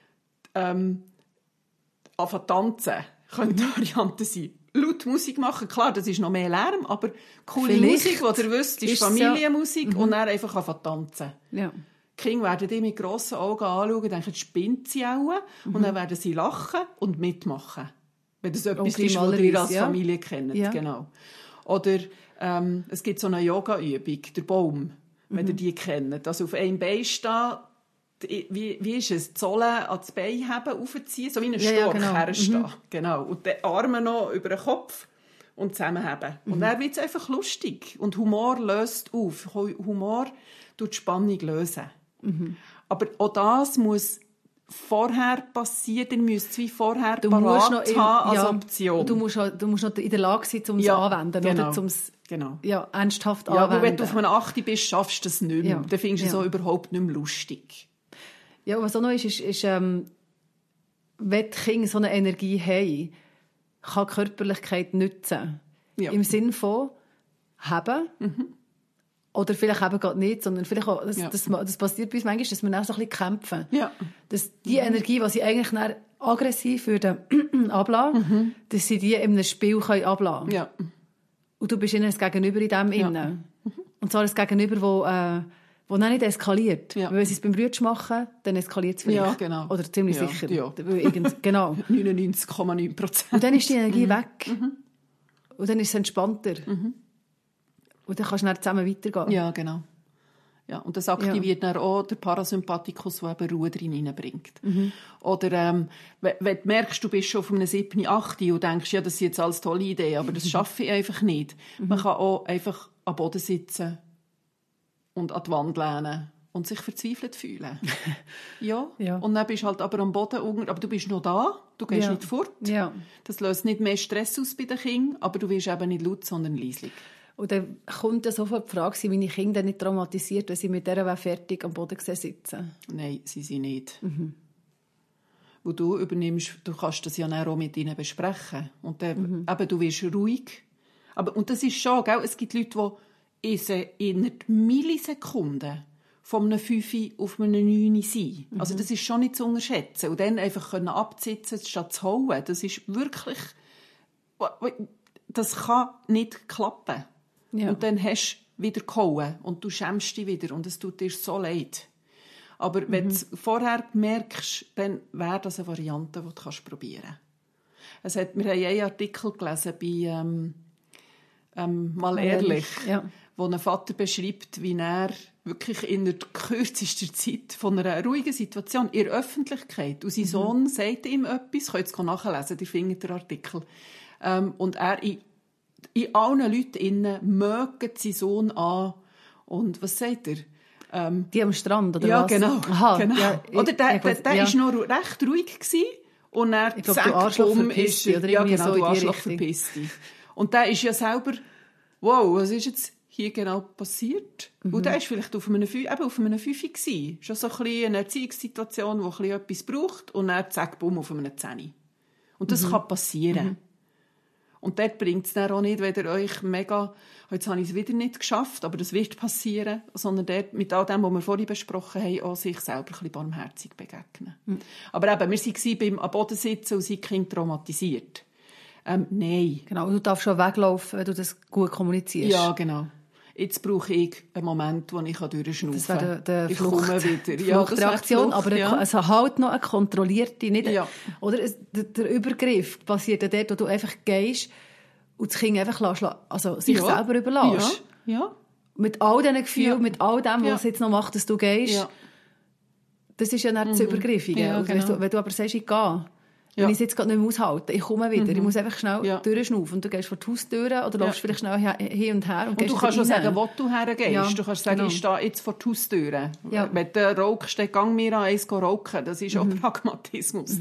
anfangen tanzen könnte eine Variante sein. Laut Musik machen, klar, das ist noch mehr Lärm, aber coole Musik, die ihr wisst, ist Familienmusik und dann einfach anfangen tanzen. Ja. Die Kinder werden die mit grossen Augen anschauen und denken, spinnt sie auch. Und dann werden sie lachen und mitmachen. Wenn das etwas ist, was ihr als Familie kennt. Ja. Genau. Oder es gibt so eine Yoga-Übung, der Baum, wenn ihr die kennt. Also auf einem Bein stehen, wie ist es? Die Sohle an das Bein haben, aufziehen, so wie ein Storch herstehen. Genau. Und die Arme noch über den Kopf und zusammenheben. Und dann wird es einfach lustig. Und Humor löst auf. Humor tut die Spannung lösen. Aber auch das muss vorher passieren, dann müsst es wie vorher parat haben als Option. Du musst noch in der Lage sein, um es anzuwenden. Genau. Oder ernsthaft anzuwenden. Aber wenn du auf einem 8. bist, schaffst du das nicht mehr. Ja. Dann findest du es auch überhaupt nicht mehr lustig. Ja, was auch noch ist wenn die Kinder so eine Energie haben, kann die Körperlichkeit nützen. Ja. Im Sinne von haben. Oder vielleicht eben gerade nicht, sondern vielleicht auch, das passiert bei uns manchmal, dass wir auch so ein bisschen kämpfen. Ja. Dass die Energie, die sie eigentlich aggressiv ablassen, dass sie die in einem Spiel ablassen können. Ja. Und du bist ihnen das Gegenüber in dem innen. Und zwar das Gegenüber, wo dann nicht eskaliert. Ja. Weil wenn sie es beim Brütsch machen, dann eskaliert es vielleicht. Ja, genau. Oder ziemlich sicher. Ja. Genau. 99,9%. Und dann ist die Energie weg. Und dann ist es entspannter. Und dann kannst du dann zusammen weitergehen. Ja, genau. Ja, und das aktiviert dann auch den Parasympathikus, der eben Ruhe reinbringt. Oder wenn du merkst, du bist schon auf einem 7., 8. und denkst, ja, das ist jetzt alles tolle Idee, aber das schaffe ich einfach nicht. Man kann auch einfach am Boden sitzen und an die Wand lehnen und sich verzweifelt fühlen. ja. Und dann bist du halt aber am Boden, aber du bist noch da, du gehst nicht fort. Ja. Das löst nicht mehr Stress aus bei den Kindern, aber du wirst eben nicht laut, sondern leislich. Und dann kommt sofort die Frage, sind meine Kinder nicht traumatisiert, wenn sie mit dieser fertig am Boden sitzen? Nein, sie sind nicht. Wo du kannst das ja auch mit ihnen besprechen. Und dann, eben, du wirst ruhig. Und das ist schon, gell? Es gibt Leute, die in Millisekunden von einem 5 auf einem 9 sind. Also das ist schon nicht zu unterschätzen. Und dann einfach abzusitzen, statt zu hauen, das ist wirklich... Das kann nicht klappen. Ja. Und dann hast du wieder gehauen und du schämst dich wieder und es tut dir so leid. Aber wenn du es vorher merkst, dann wäre das eine Variante, die du probieren kannst. Wir haben einen Artikel gelesen bei «Mal ehrlich», wo ein Vater beschreibt, wie er wirklich in der kürzesten Zeit von einer ruhigen Situation in der Öffentlichkeit, und sein Sohn sagt ihm etwas, könnt ihr nachlesen, ihr findet den Artikel, und er in allen Leuten innen mögt seinen Sohn an, und was sagt er? Die am Strand, oder ja, was? Genau, Aha, genau. Ja, oder der war noch recht ruhig gewesen, und er ich glaube, du Arschloch verpiss dich, oder irgendwie so du in die Arschloch Richtung. verpiss dich. Und der ist ja selber, wow, was ist jetzt hier genau passiert? Und der war vielleicht auf einem Fünfi gewesen. Schon so ein bisschen eine Erziehungssituation, die ein bisschen etwas braucht, und dann zack, bumm, auf einem Zehni. Und das kann passieren. Und dort bringt es dann auch nicht, wenn ihr euch mega, jetzt habe ich es wieder nicht geschafft, aber das wird passieren, sondern dort mit all dem, was wir vorhin besprochen haben, auch sich selber ein bisschen barmherzig begegnen. Aber eben, wir waren beim am Boden sitzen und sind Kind traumatisiert. Nein. Genau, du darfst schon weglaufen, wenn du das gut kommunizierst. Ja, genau. Jetzt brauche ich einen Moment, wo ich durchschnaufen kann. Das wäre der ich komme wieder. Ja, Fluchtreaktion, Flucht, aber es halt noch eine kontrollierte, nicht oder der Übergriff passiert ja dort, wo du einfach gehst und das Kind einfach sich selber überlässt. Ja. Mit all diesen Gefühlen, mit all dem, was es jetzt noch macht, dass du gehst. Ja. Das ist ja nicht das Übergriffige. Ja, genau. Wenn du aber sagst, ich gehe, wenn ich es jetzt gerade nicht mehr aushalte, ich komme wieder, ich muss einfach schnell durchschnaufen. Und du gehst vor die Haustüre oder läufst vielleicht schnell hin und her. Und du kannst schon sagen, wo du hergehst. Ja, du kannst sagen, ich stehe jetzt vor die Haustüre. Ja. Wenn du rauchst, dann gang mir an, eins rauchen. Das ist auch Pragmatismus.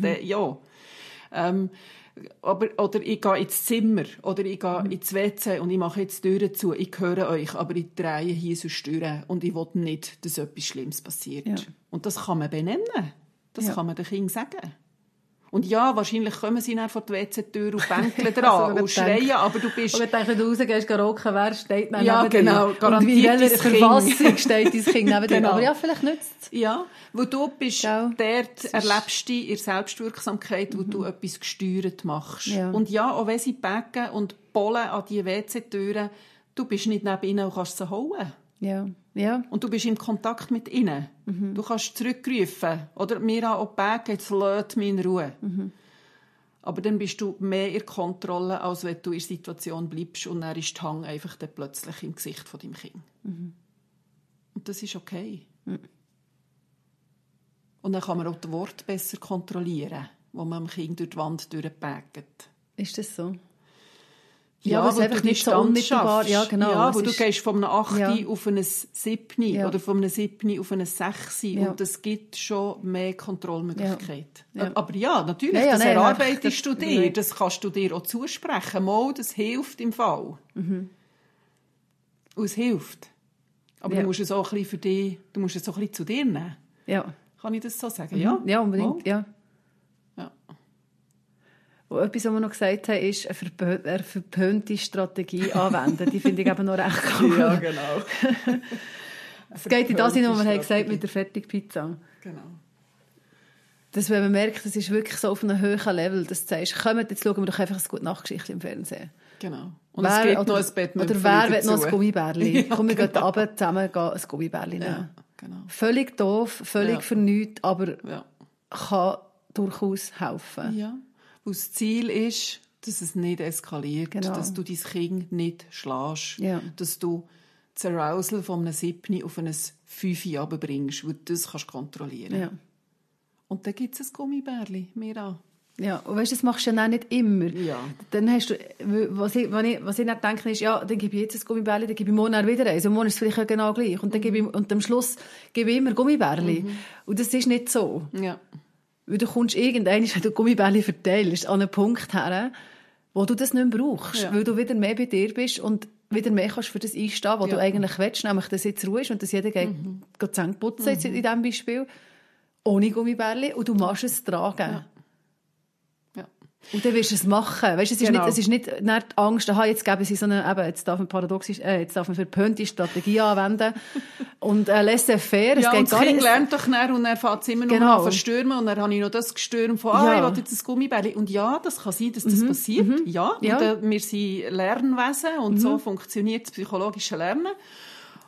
Oder ich gehe ins Zimmer oder ich gehe ins WC und ich mache jetzt die Türen zu. Ich höre euch, aber ich drehe hier so Türen und ich will nicht, dass etwas Schlimmes passiert. Ja. Und das kann man benennen. Das kann man den Kindern sagen. Und ja, wahrscheinlich kommen sie dann vor die WC-Tür und bänkeln dran und schreien, aber du bist... Und wenn du rausgehst, rauchen, wer steht dann neben dir? Genau, garantiert und in welcher Verfassung steht dein Kind neben dir. Aber ja, vielleicht nützt es. Ja, wo du bist, dort erlebst du in der Selbstwirksamkeit, wo du etwas gesteuert machst. Ja. Und ja, auch wenn sie backen und bollen an die WC-Türen, du bist nicht neben ihnen und kannst sie holen. Ja. Ja. Und du bist in Kontakt mit ihnen. Du kannst zurückrufen. Oder mir auch backen, jetzt lässt mich in Ruhe. Aber dann bist du mehr in Kontrolle, als wenn du in der Situation bleibst und dann ist die Hang einfach dann plötzlich im Gesicht von deinem Kind. Und das ist okay. Und dann kann man auch das Wort besser kontrollieren, wo man dem Kind durch die Wand durchbägt. Ist das so? Ja, aber es einfach nicht so unmittelbar. Ja, genau. Ja, wo du gehst von einem 8. auf ein 7. oder von einem 7. auf ein 6. Ja. Und es gibt schon mehr Kontrollmöglichkeiten. Ja. Aber ja, natürlich, das erarbeitest du dir. Das kannst du dir auch zusprechen. Mal, das hilft im Fall. Und es hilft. Aber du musst es auch ein bisschen für dich, du musst es auch ein bisschen zu dir nehmen. Ja. Kann ich das so sagen? Ja, ja, unbedingt. Ja. Und etwas, was wir noch gesagt haben, ist eine verpönte Strategie anwenden. Die finde ich eben noch recht cool. Ja, genau. Es geht in das hinein, was wir gesagt haben mit der Fertigpizza. Genau. Dass, wenn man merkt, das ist wirklich so auf einem hohen Level, dass du sagst, kommt, jetzt schauen wir doch einfach eine gute Nachtgeschichte im Fernsehen. Genau. Und es gibt noch ein Bettmümpfeli oder wer will noch ein Gummibärli? Komm, wir gehen runter zusammen ein Gummibärli nehmen. Ja, genau. Völlig doof, völlig für nichts, aber kann durchaus helfen. Ja. Wo das Ziel ist, dass es nicht eskaliert, dass du dein Kind nicht schlägst, dass du das Arousal von einem 7 auf ein 5 runterbringst, wo du das kannst kontrollieren. Ja. Und dann gibt es ein Gummibärli, Mira. Ja, und weißt, das machst du ja nicht immer. Ja. Dann hast du, was ich dann denke, ist, ja, dann gebe ich jetzt ein Gummibärli, dann gebe ich morgen wieder eins. Und morgen ist es vielleicht genau gleich. Und, dann gebe ich, und am Schluss gebe ich immer Gummibärli. Und das ist nicht so. Ja. Weil du kommst irgendwann, wenn du Gummibärli verteilst, an einen Punkt her, wo du das nicht mehr brauchst. Ja. Weil du wieder mehr bei dir bist und wieder mehr kannst für das einstehen, was du eigentlich willst. Nämlich, dass jetzt Ruhe ist und dass jeder geht die Zähne putzen, jetzt in diesem Beispiel. Ohne Gummibärli. Und du machst es tragen. Ja. Und dann wirst du es machen. Weißt, es ist nicht die Angst, aha, jetzt geben sie so eine, eben, jetzt darf man verpönte Strategie anwenden. Und laissez-faire, es geht und das Kind lernt doch nachher und er fängt es immer noch an verstürmen und dann habe ich noch das gestürmt von, ich will jetzt ein Gummibärli. Und ja, das kann sein, dass das passiert. Ja. Und, wir sind Lernwesen und so funktioniert das psychologische Lernen.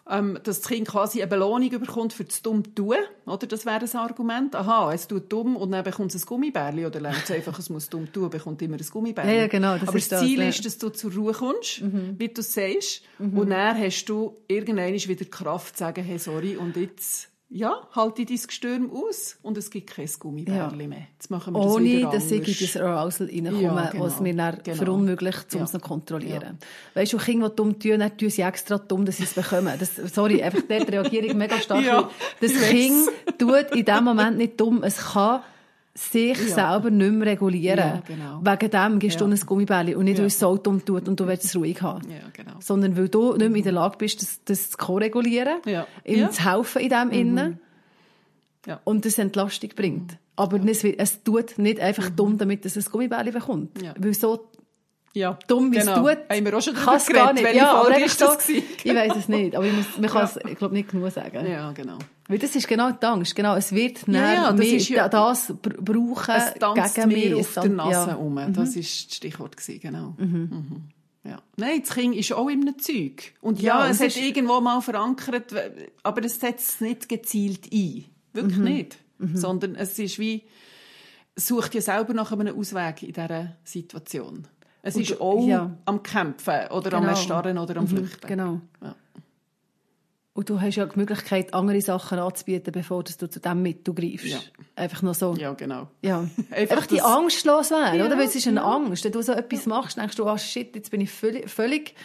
dass das Kind quasi eine Belohnung bekommt für das dumm tun, oder? Das wäre ein Argument. Aha, es tut dumm und dann bekommt es ein Gummibärli oder lernt es einfach, es muss dumm tun, bekommt immer ein Gummibärli. Ja, genau, aber das Ziel ist, dass du zur Ruhe kommst, wie du es sagst, und dann hast du irgendwann wieder Kraft zu sagen, hey, sorry, und jetzt... Ja, halte dein Gestürm aus und es gibt kein Gummibärli mehr. Jetzt machen wir das ohne, wieder dass ich anders. in das Arousal reinkomme, Ja, genau, was mir dann verunmöglicht, um es noch zu kontrollieren. Ja. Weißt du, Kinder, die dumm tun, dann tun sie extra dumm, dass sie es bekommen. Sorry, einfach dort reagiere ich mega stark. Ja, das Kind tut in dem Moment nicht dumm. Es kann sich selber nicht mehr regulieren. Ja, genau. Wegen dem gibst du ein Gummibärli und nicht, weil es so dumm tut und du willst es ruhig haben. Ja, genau. Sondern weil du nicht mehr in der Lage bist, das zu ko-regulieren, ihm zu helfen in dem Innen. Ja. Und das Entlastung bringt. Aber es tut nicht einfach dumm, damit es ein Gummibärli bekommt. Ja. Weil so dumm, wie es tut, haben wir auch schon kann es darüber gar geredet. nicht. Ja, aber Folge einfach ist das so, gewesen? ich weiss es nicht. Aber man kann es, ich glaube, nicht genug sagen. Ja, genau. Weil das ist genau die Angst. Genau, es wird das mehr ist ja, das brauchen es tanzt gegen mir mich. auf der Nase rum. Das war das Stichwort gewesen, genau. Ja. Nein, das Kind ist auch in einem Zeug. Und es hat irgendwo mal verankert, aber es setzt es nicht gezielt ein. Wirklich nicht. Sondern es ist wie, sucht ja selber nach einem Ausweg in dieser Situation. Es ist auch am Kämpfen oder am Erstarren oder am Flüchten. Genau. Ja. Und du hast ja die Möglichkeit, andere Sachen anzubieten, bevor du zu diesem Mittel greifst. Ja. Einfach noch so. Ja, genau. Ja. einfach die Angst loswerden, oder? Weil es ist eine Angst. Wenn du so etwas machst, denkst du, shit, jetzt bin ich völlig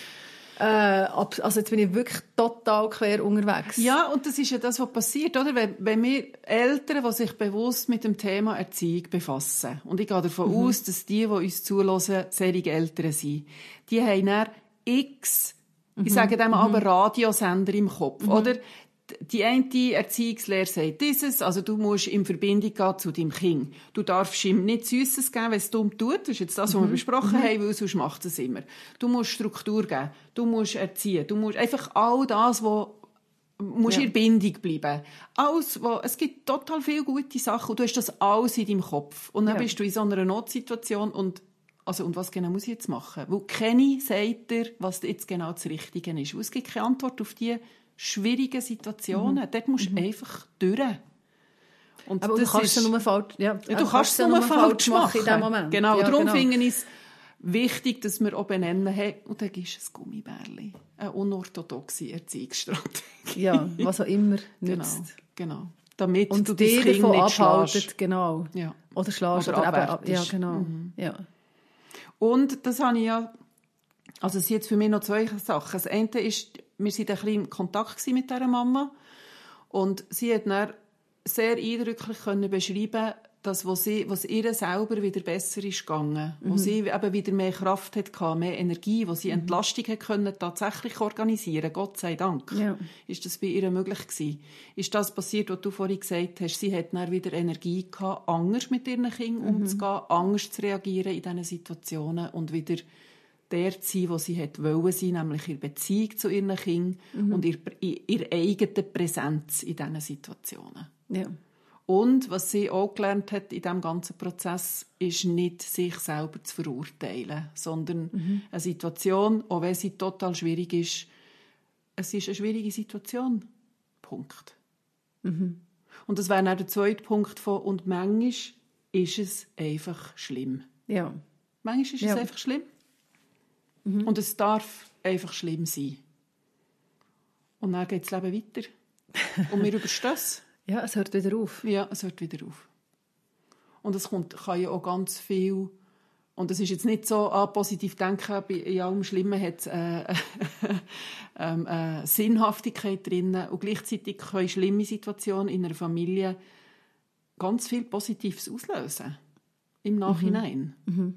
also jetzt bin ich wirklich total quer unterwegs. Ja, und das ist ja das, was passiert, oder? Wenn wir Eltern, die sich bewusst mit dem Thema Erziehung befassen, und ich gehe davon aus, dass die uns zuhören, solche Eltern sind, die haben dann ich sage dem aber Radiosender im Kopf, oder? Die eine Erziehungslehre sagt dieses, also du musst in Verbindung gehen zu deinem Kind. Du darfst ihm nicht Süßes geben, wenn es dumm tut. Das ist jetzt das, was wir besprochen haben, weil sonst macht es immer. Du musst Struktur geben, du musst erziehen, du musst einfach all das, was musst in Bindung bleiben. Alles, es gibt total viele gute Sachen und du hast das alles in deinem Kopf. Und dann bist du in so einer Notsituation und was genau muss ich jetzt machen? Weil keiner sagt dir, was jetzt genau das Richtige ist. Weil es gibt keine Antwort auf die schwierigen Situationen. Dort musst du einfach durch. Und aber du kannst es nur falsch, du kannst es nur falsch machen in dem Moment. Genau, darum finde ich es wichtig, dass wir auch benennen, hey, und dann gibst du ein Gummibärli. Eine unorthodoxe Erziehungsstrategie. Ja, was auch immer nützt. Genau. Damit und du das Kind nicht abhaltet, genau. Ja. Oder schlägst. Oder ja, genau. Ja. Und das habe ich also es sind jetzt für mich noch zwei Sachen. Das eine ist, wir waren ein bisschen in Kontakt mit dieser Mama und sie hat dann sehr eindrücklich beschreiben, dass was ihr selber wieder besser ist gegangen, wo sie eben wieder mehr Kraft hatte, mehr Energie, wo sie Entlastung können tatsächlich organisieren, Gott sei Dank. Ja. Ist das bei ihr möglich gewesen? Ist das passiert, was du vorhin gesagt hast? Sie hat dann wieder Energie gehabt, anders mit ihren Kindern umzugehen, anders zu reagieren in diesen Situationen und wieder der zu sein, wo sie wollte sein, nämlich ihre Beziehung zu ihren Kindern und ihre eigene Präsenz in diesen Situationen. Ja. Und was sie auch gelernt hat in diesem ganzen Prozess, ist nicht, sich selber zu verurteilen, sondern eine Situation, auch wenn sie total schwierig ist, es ist eine schwierige Situation. Punkt. Und das wäre dann der zweite Punkt von, und manchmal ist es einfach schlimm. Ja. Manchmal ist es einfach schlimm. Und es darf einfach schlimm sein. Und dann geht das Leben weiter. Und wir überstehen es. Ja, es hört wieder auf. Ja, es hört wieder auf. Und es kann ja auch ganz viel... Und es ist jetzt nicht so, positiv denken, in allem Schlimmen hat es Sinnhaftigkeit drin. Und gleichzeitig können schlimme Situationen in einer Familie ganz viel Positives auslösen. Im Nachhinein.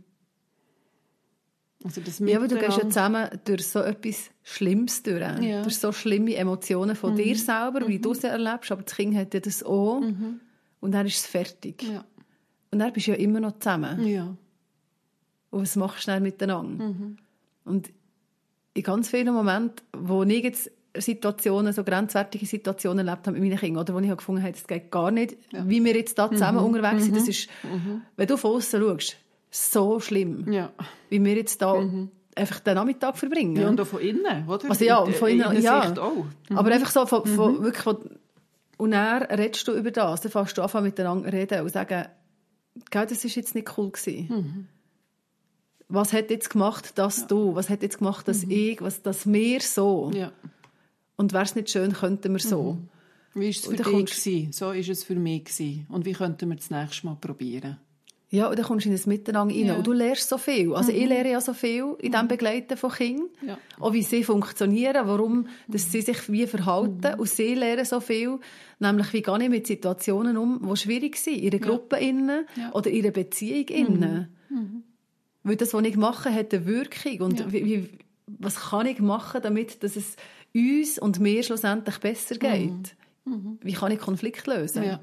Also das aber du gehst ja zusammen durch so etwas Schlimmes durch. Ja. Durch so schlimme Emotionen von dir selber, wie du sie erlebst. Aber das Kind hat ja das auch. Und dann ist es fertig. Ja. Und dann bist du ja immer noch zusammen. Ja. Und was machst du dann miteinander? Und in ganz vielen Momenten, wo ich jetzt Situationen, so grenzwertige Situationen erlebt habe mit meinen Kindern, oder wo ich gefunden habe, das geht gar nicht, wie wir jetzt da zusammen unterwegs sind. Das ist, wenn du von außen schaust, so schlimm, wie wir jetzt da einfach den Nachmittag verbringen. Ja, und auch von innen, oder? Also ja, von innen, ja. Sicht auch. Aber einfach so wirklich und dann redest du über das, dann fängst du an miteinander reden und sagen, gell, das ist jetzt nicht cool gewesen. Was hat jetzt gemacht, dass du, was hat jetzt gemacht, dass ich, dass wir so. Ja. Und wäre es nicht schön, könnten wir so. Wie war es für dich gewesen? So war es für mich gewesen. Und wie könnten wir das nächste Mal probieren? Ja, und dann kommst du in ein Miteinander rein. Ja. Und du lernst so viel. Also ich lerne ja so viel in diesem Begleiten von Kindern. Ja. Auch wie sie funktionieren, warum dass sie sich wie verhalten. Und sie lernen so viel, nämlich wie gehe ich mit Situationen um, die schwierig sind. In einer Gruppe innen oder in einer Beziehung innen. Weil das, was ich mache, hat eine Wirkung. Und was kann ich machen, damit dass es uns und mir schlussendlich besser geht? Wie kann ich Konflikt lösen? Ja.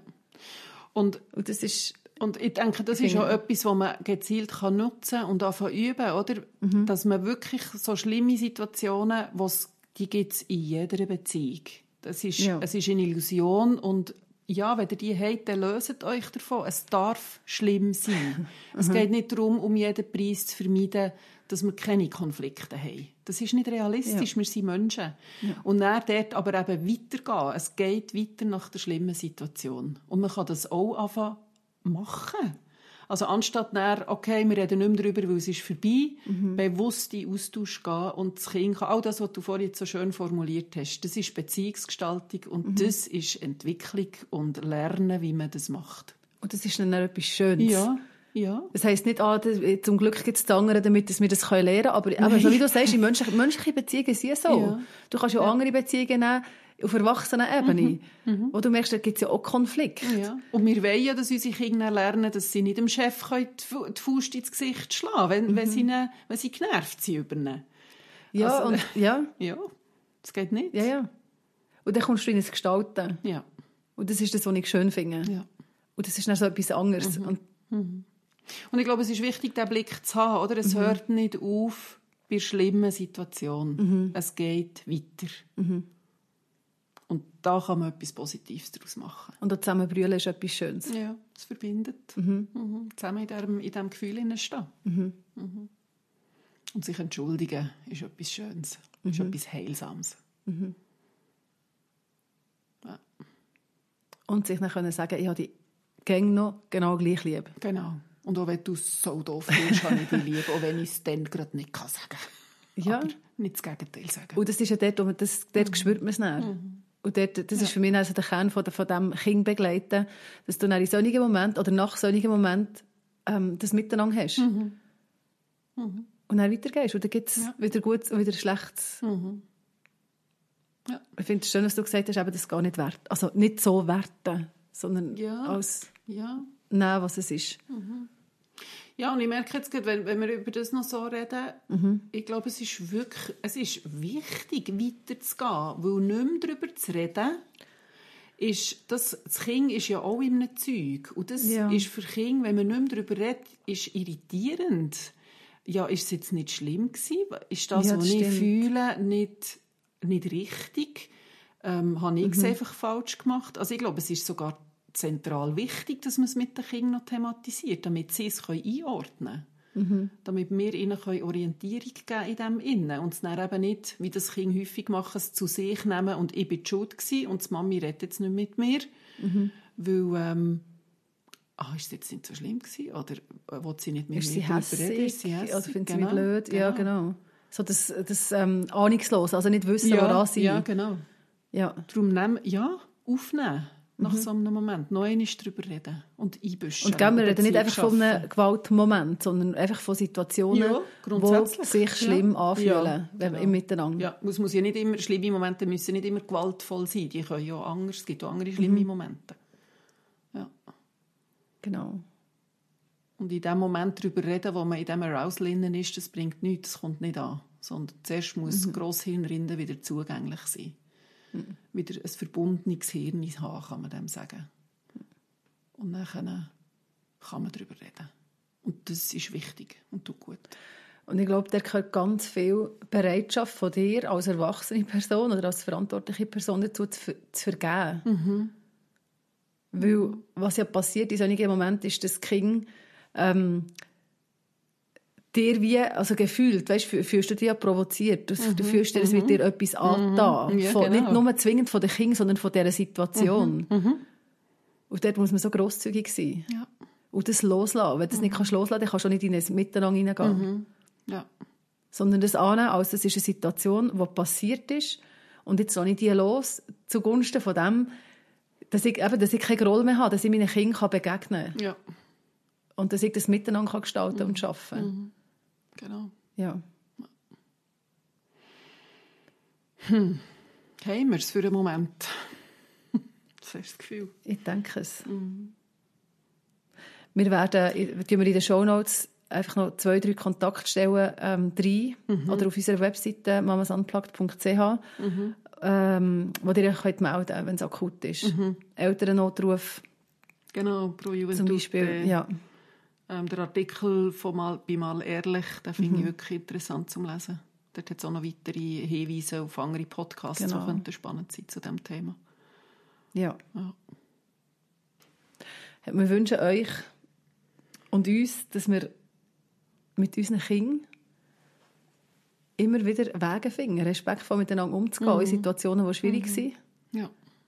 Und das ist... Und ich denke, das ist auch etwas, was man gezielt nutzen kann und anfangen üben, oder? Dass man wirklich so schlimme Situationen, die gibt es in jeder Beziehung. Es ist eine Illusion und ja, wenn ihr die habt, dann löst euch davon. Es darf schlimm sein. Es geht nicht darum, um jeden Preis zu vermeiden, dass wir keine Konflikte haben. Das ist nicht realistisch, wir sind Menschen. Ja. Und dann dort aber eben weitergehen. Es geht weiter nach der schlimmen Situation. Und man kann das auch anfangen machen. Also anstatt dann, okay, wir reden nicht mehr darüber, weil es ist vorbei, bewusst in Austausch gehen und das Kind kann, auch das, was du vorhin so schön formuliert hast, das ist Beziehungsgestaltung und das ist Entwicklung und Lernen, wie man das macht. Und das ist dann etwas Schönes. Ja. Ja. Das heisst nicht, zum Glück gibt es die anderen, damit wir das lernen können, aber so wie du sagst, menschliche Beziehungen sind so. Ja. Du kannst ja andere Beziehungen nehmen, auf Erwachsenenebene, wo du merkst, da gibt es ja auch Konflikte. Ja. Und wir wollen ja, dass unsere Kinder lernen, dass sie nicht dem Chef die Faust ins Gesicht schlagen können, wenn sie genervt sind über ihn. Ja, also, ja, das geht nicht. Ja. Und dann kommst du in das Gestalten. Ja. Und das ist das, was ich schön finde. Ja. Und das ist dann so etwas anderes. Und ich glaube, es ist wichtig, diesen Blick zu haben. Oder? Es hört nicht auf bei schlimmen Situationen. Es geht weiter. Und da kann man etwas Positives daraus machen. Und auch zusammenbrüllen ist etwas Schönes. Ja, es verbindet. Zusammen in diesem Gefühl stehen. Und sich entschuldigen ist etwas Schönes. Ist etwas Heilsames. Ja. Und sich dann können sagen, ich habe die Gänge noch genau gleich lieb. Genau. Und auch wenn du so doof bist, habe ich dich lieb, auch wenn ich es dann gerade nicht sagen kann. Ja. Aber nicht das Gegenteil sagen. Und das ist ja dort, dort spürt man es dann. Und dort, das ist für mich also der Kern von dem Kind begleiten, dass du dann in solchen Momenten oder nach solchen Momenten das Miteinander hast. Und dann weitergehst. Und dann gibt es wieder Gutes und wieder Schlechtes. Ja. Ich finde es schön, was du gesagt hast, eben das gar nicht wert. Also nicht so werten, sondern als nehmen, was es ist. Ja, und ich merke jetzt gerade, wenn wir über das noch so reden, ich glaube, es ist wichtig, weiterzugehen, weil nicht mehr darüber zu reden, das Kind ist ja auch in einem Zeug. Und das ist für Kinder, wenn man nicht mehr darüber redet, ist irritierend. Ja, ist es jetzt nicht schlimm gewesen? Ist das, was ich fühle, nicht richtig? Habe ich es einfach falsch gemacht? Also ich glaube, es ist sogar zentral wichtig, dass man es mit den Kindern noch thematisiert, damit sie es einordnen können. Damit wir ihnen Orientierung geben in dem Innen. Und es dann eben nicht, wie das Kind häufig machen, es zu sich nehmen und ich bin schuld gewesen und die Mami redet jetzt nicht mit mir. Weil, ist es jetzt nicht so schlimm gewesen? Oder will sie nicht mit mir darüber reden? Ist sie hässig? Oder findet sie mich blöd? Ja, genau. So das ahnungslos, also nicht wissen, woran sie... Ja, genau. Ja. Darum aufnehmen. Nach so einem Moment. Noch einmal darüber reden und einbüschen. Und wir reden nicht einfach von einem Gewaltmoment, sondern einfach von Situationen, die sich schlimm anfühlen im Miteinander. Ja, es muss ja nicht immer, schlimme Momente müssen nicht immer gewaltvoll sein. Die können ja anders, es gibt auch andere schlimme Momente. Ja. Genau. Und in dem Moment darüber reden, wo man in diesem Arousal ist, das bringt nichts, das kommt nicht an. Sondern zuerst muss das Grosshirnrinde wieder zugänglich sein. Wieder ein verbundenes Hirn haben, kann man dem sagen. Und dann kann man darüber reden. Und das ist wichtig und tut gut. Und ich glaube, da gehört ganz viel Bereitschaft von dir als erwachsene Person oder als verantwortliche Person dazu zu vergeben. Weil was ja passiert in solchen Momenten ist, dass das Kind dir wie, also gefühlt, weißt, fühlst du dich ja provoziert. Du fühlst dir, es wird dir etwas angetan. Ja, Von, genau. nicht nur zwingend von den Kindern, sondern von dieser Situation. Und dort muss man so grosszügig sein. Ja. Und das loslassen. Wenn du das nicht loslassen kannst, dann kannst du auch nicht in ein Miteinander hineingehen. Ja. Sondern das annehmen, als das ist eine Situation, die passiert ist. Und jetzt lasse ich die los, zugunsten von dem, dass ich keine Rolle mehr habe, dass ich meinen Kindern begegnen kann. Ja. Und dass ich das Miteinander gestalten und arbeiten kann. Genau. Ja. Haben wir es für einen Moment? Das ist das Gefühl. Ich denke es. Wir werden in den Shownotes einfach noch 2-3 Kontaktstellen rein oder auf unserer Webseite mamasunplugged.ch, wo ihr euch melden könnt, wenn es akut ist. Elternnotruf Genau, pro Jugend. zum Beispiel. Ja. Der Artikel von bei Mal ehrlich, den finde ich wirklich interessant zum Lesen. Dort hat es auch noch weitere Hinweise auf andere Podcasts, die könnten spannend sein zu diesem Thema. Ja. Ja. Wir wünschen euch und uns, dass wir mit unseren Kindern immer wieder Wege finden, respektvoll miteinander umzugehen in Situationen, die schwierig sind. Ja.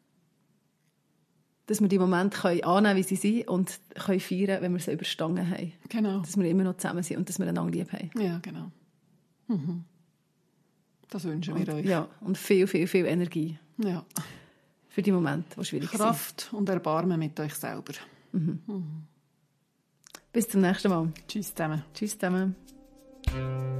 Dass wir die Momente annehmen können, wie sie sind und können feiern, wenn wir sie überstanden haben. Genau. Dass wir immer noch zusammen sind und dass wir einander lieb haben. Ja, genau. Das wünschen wir euch. Ja, und viel, viel, viel Energie Ja. für die Momente, die schwierig sind. Kraft und Erbarmen mit euch selber. Bis zum nächsten Mal. Tschüss zusammen. Tschüss zusammen.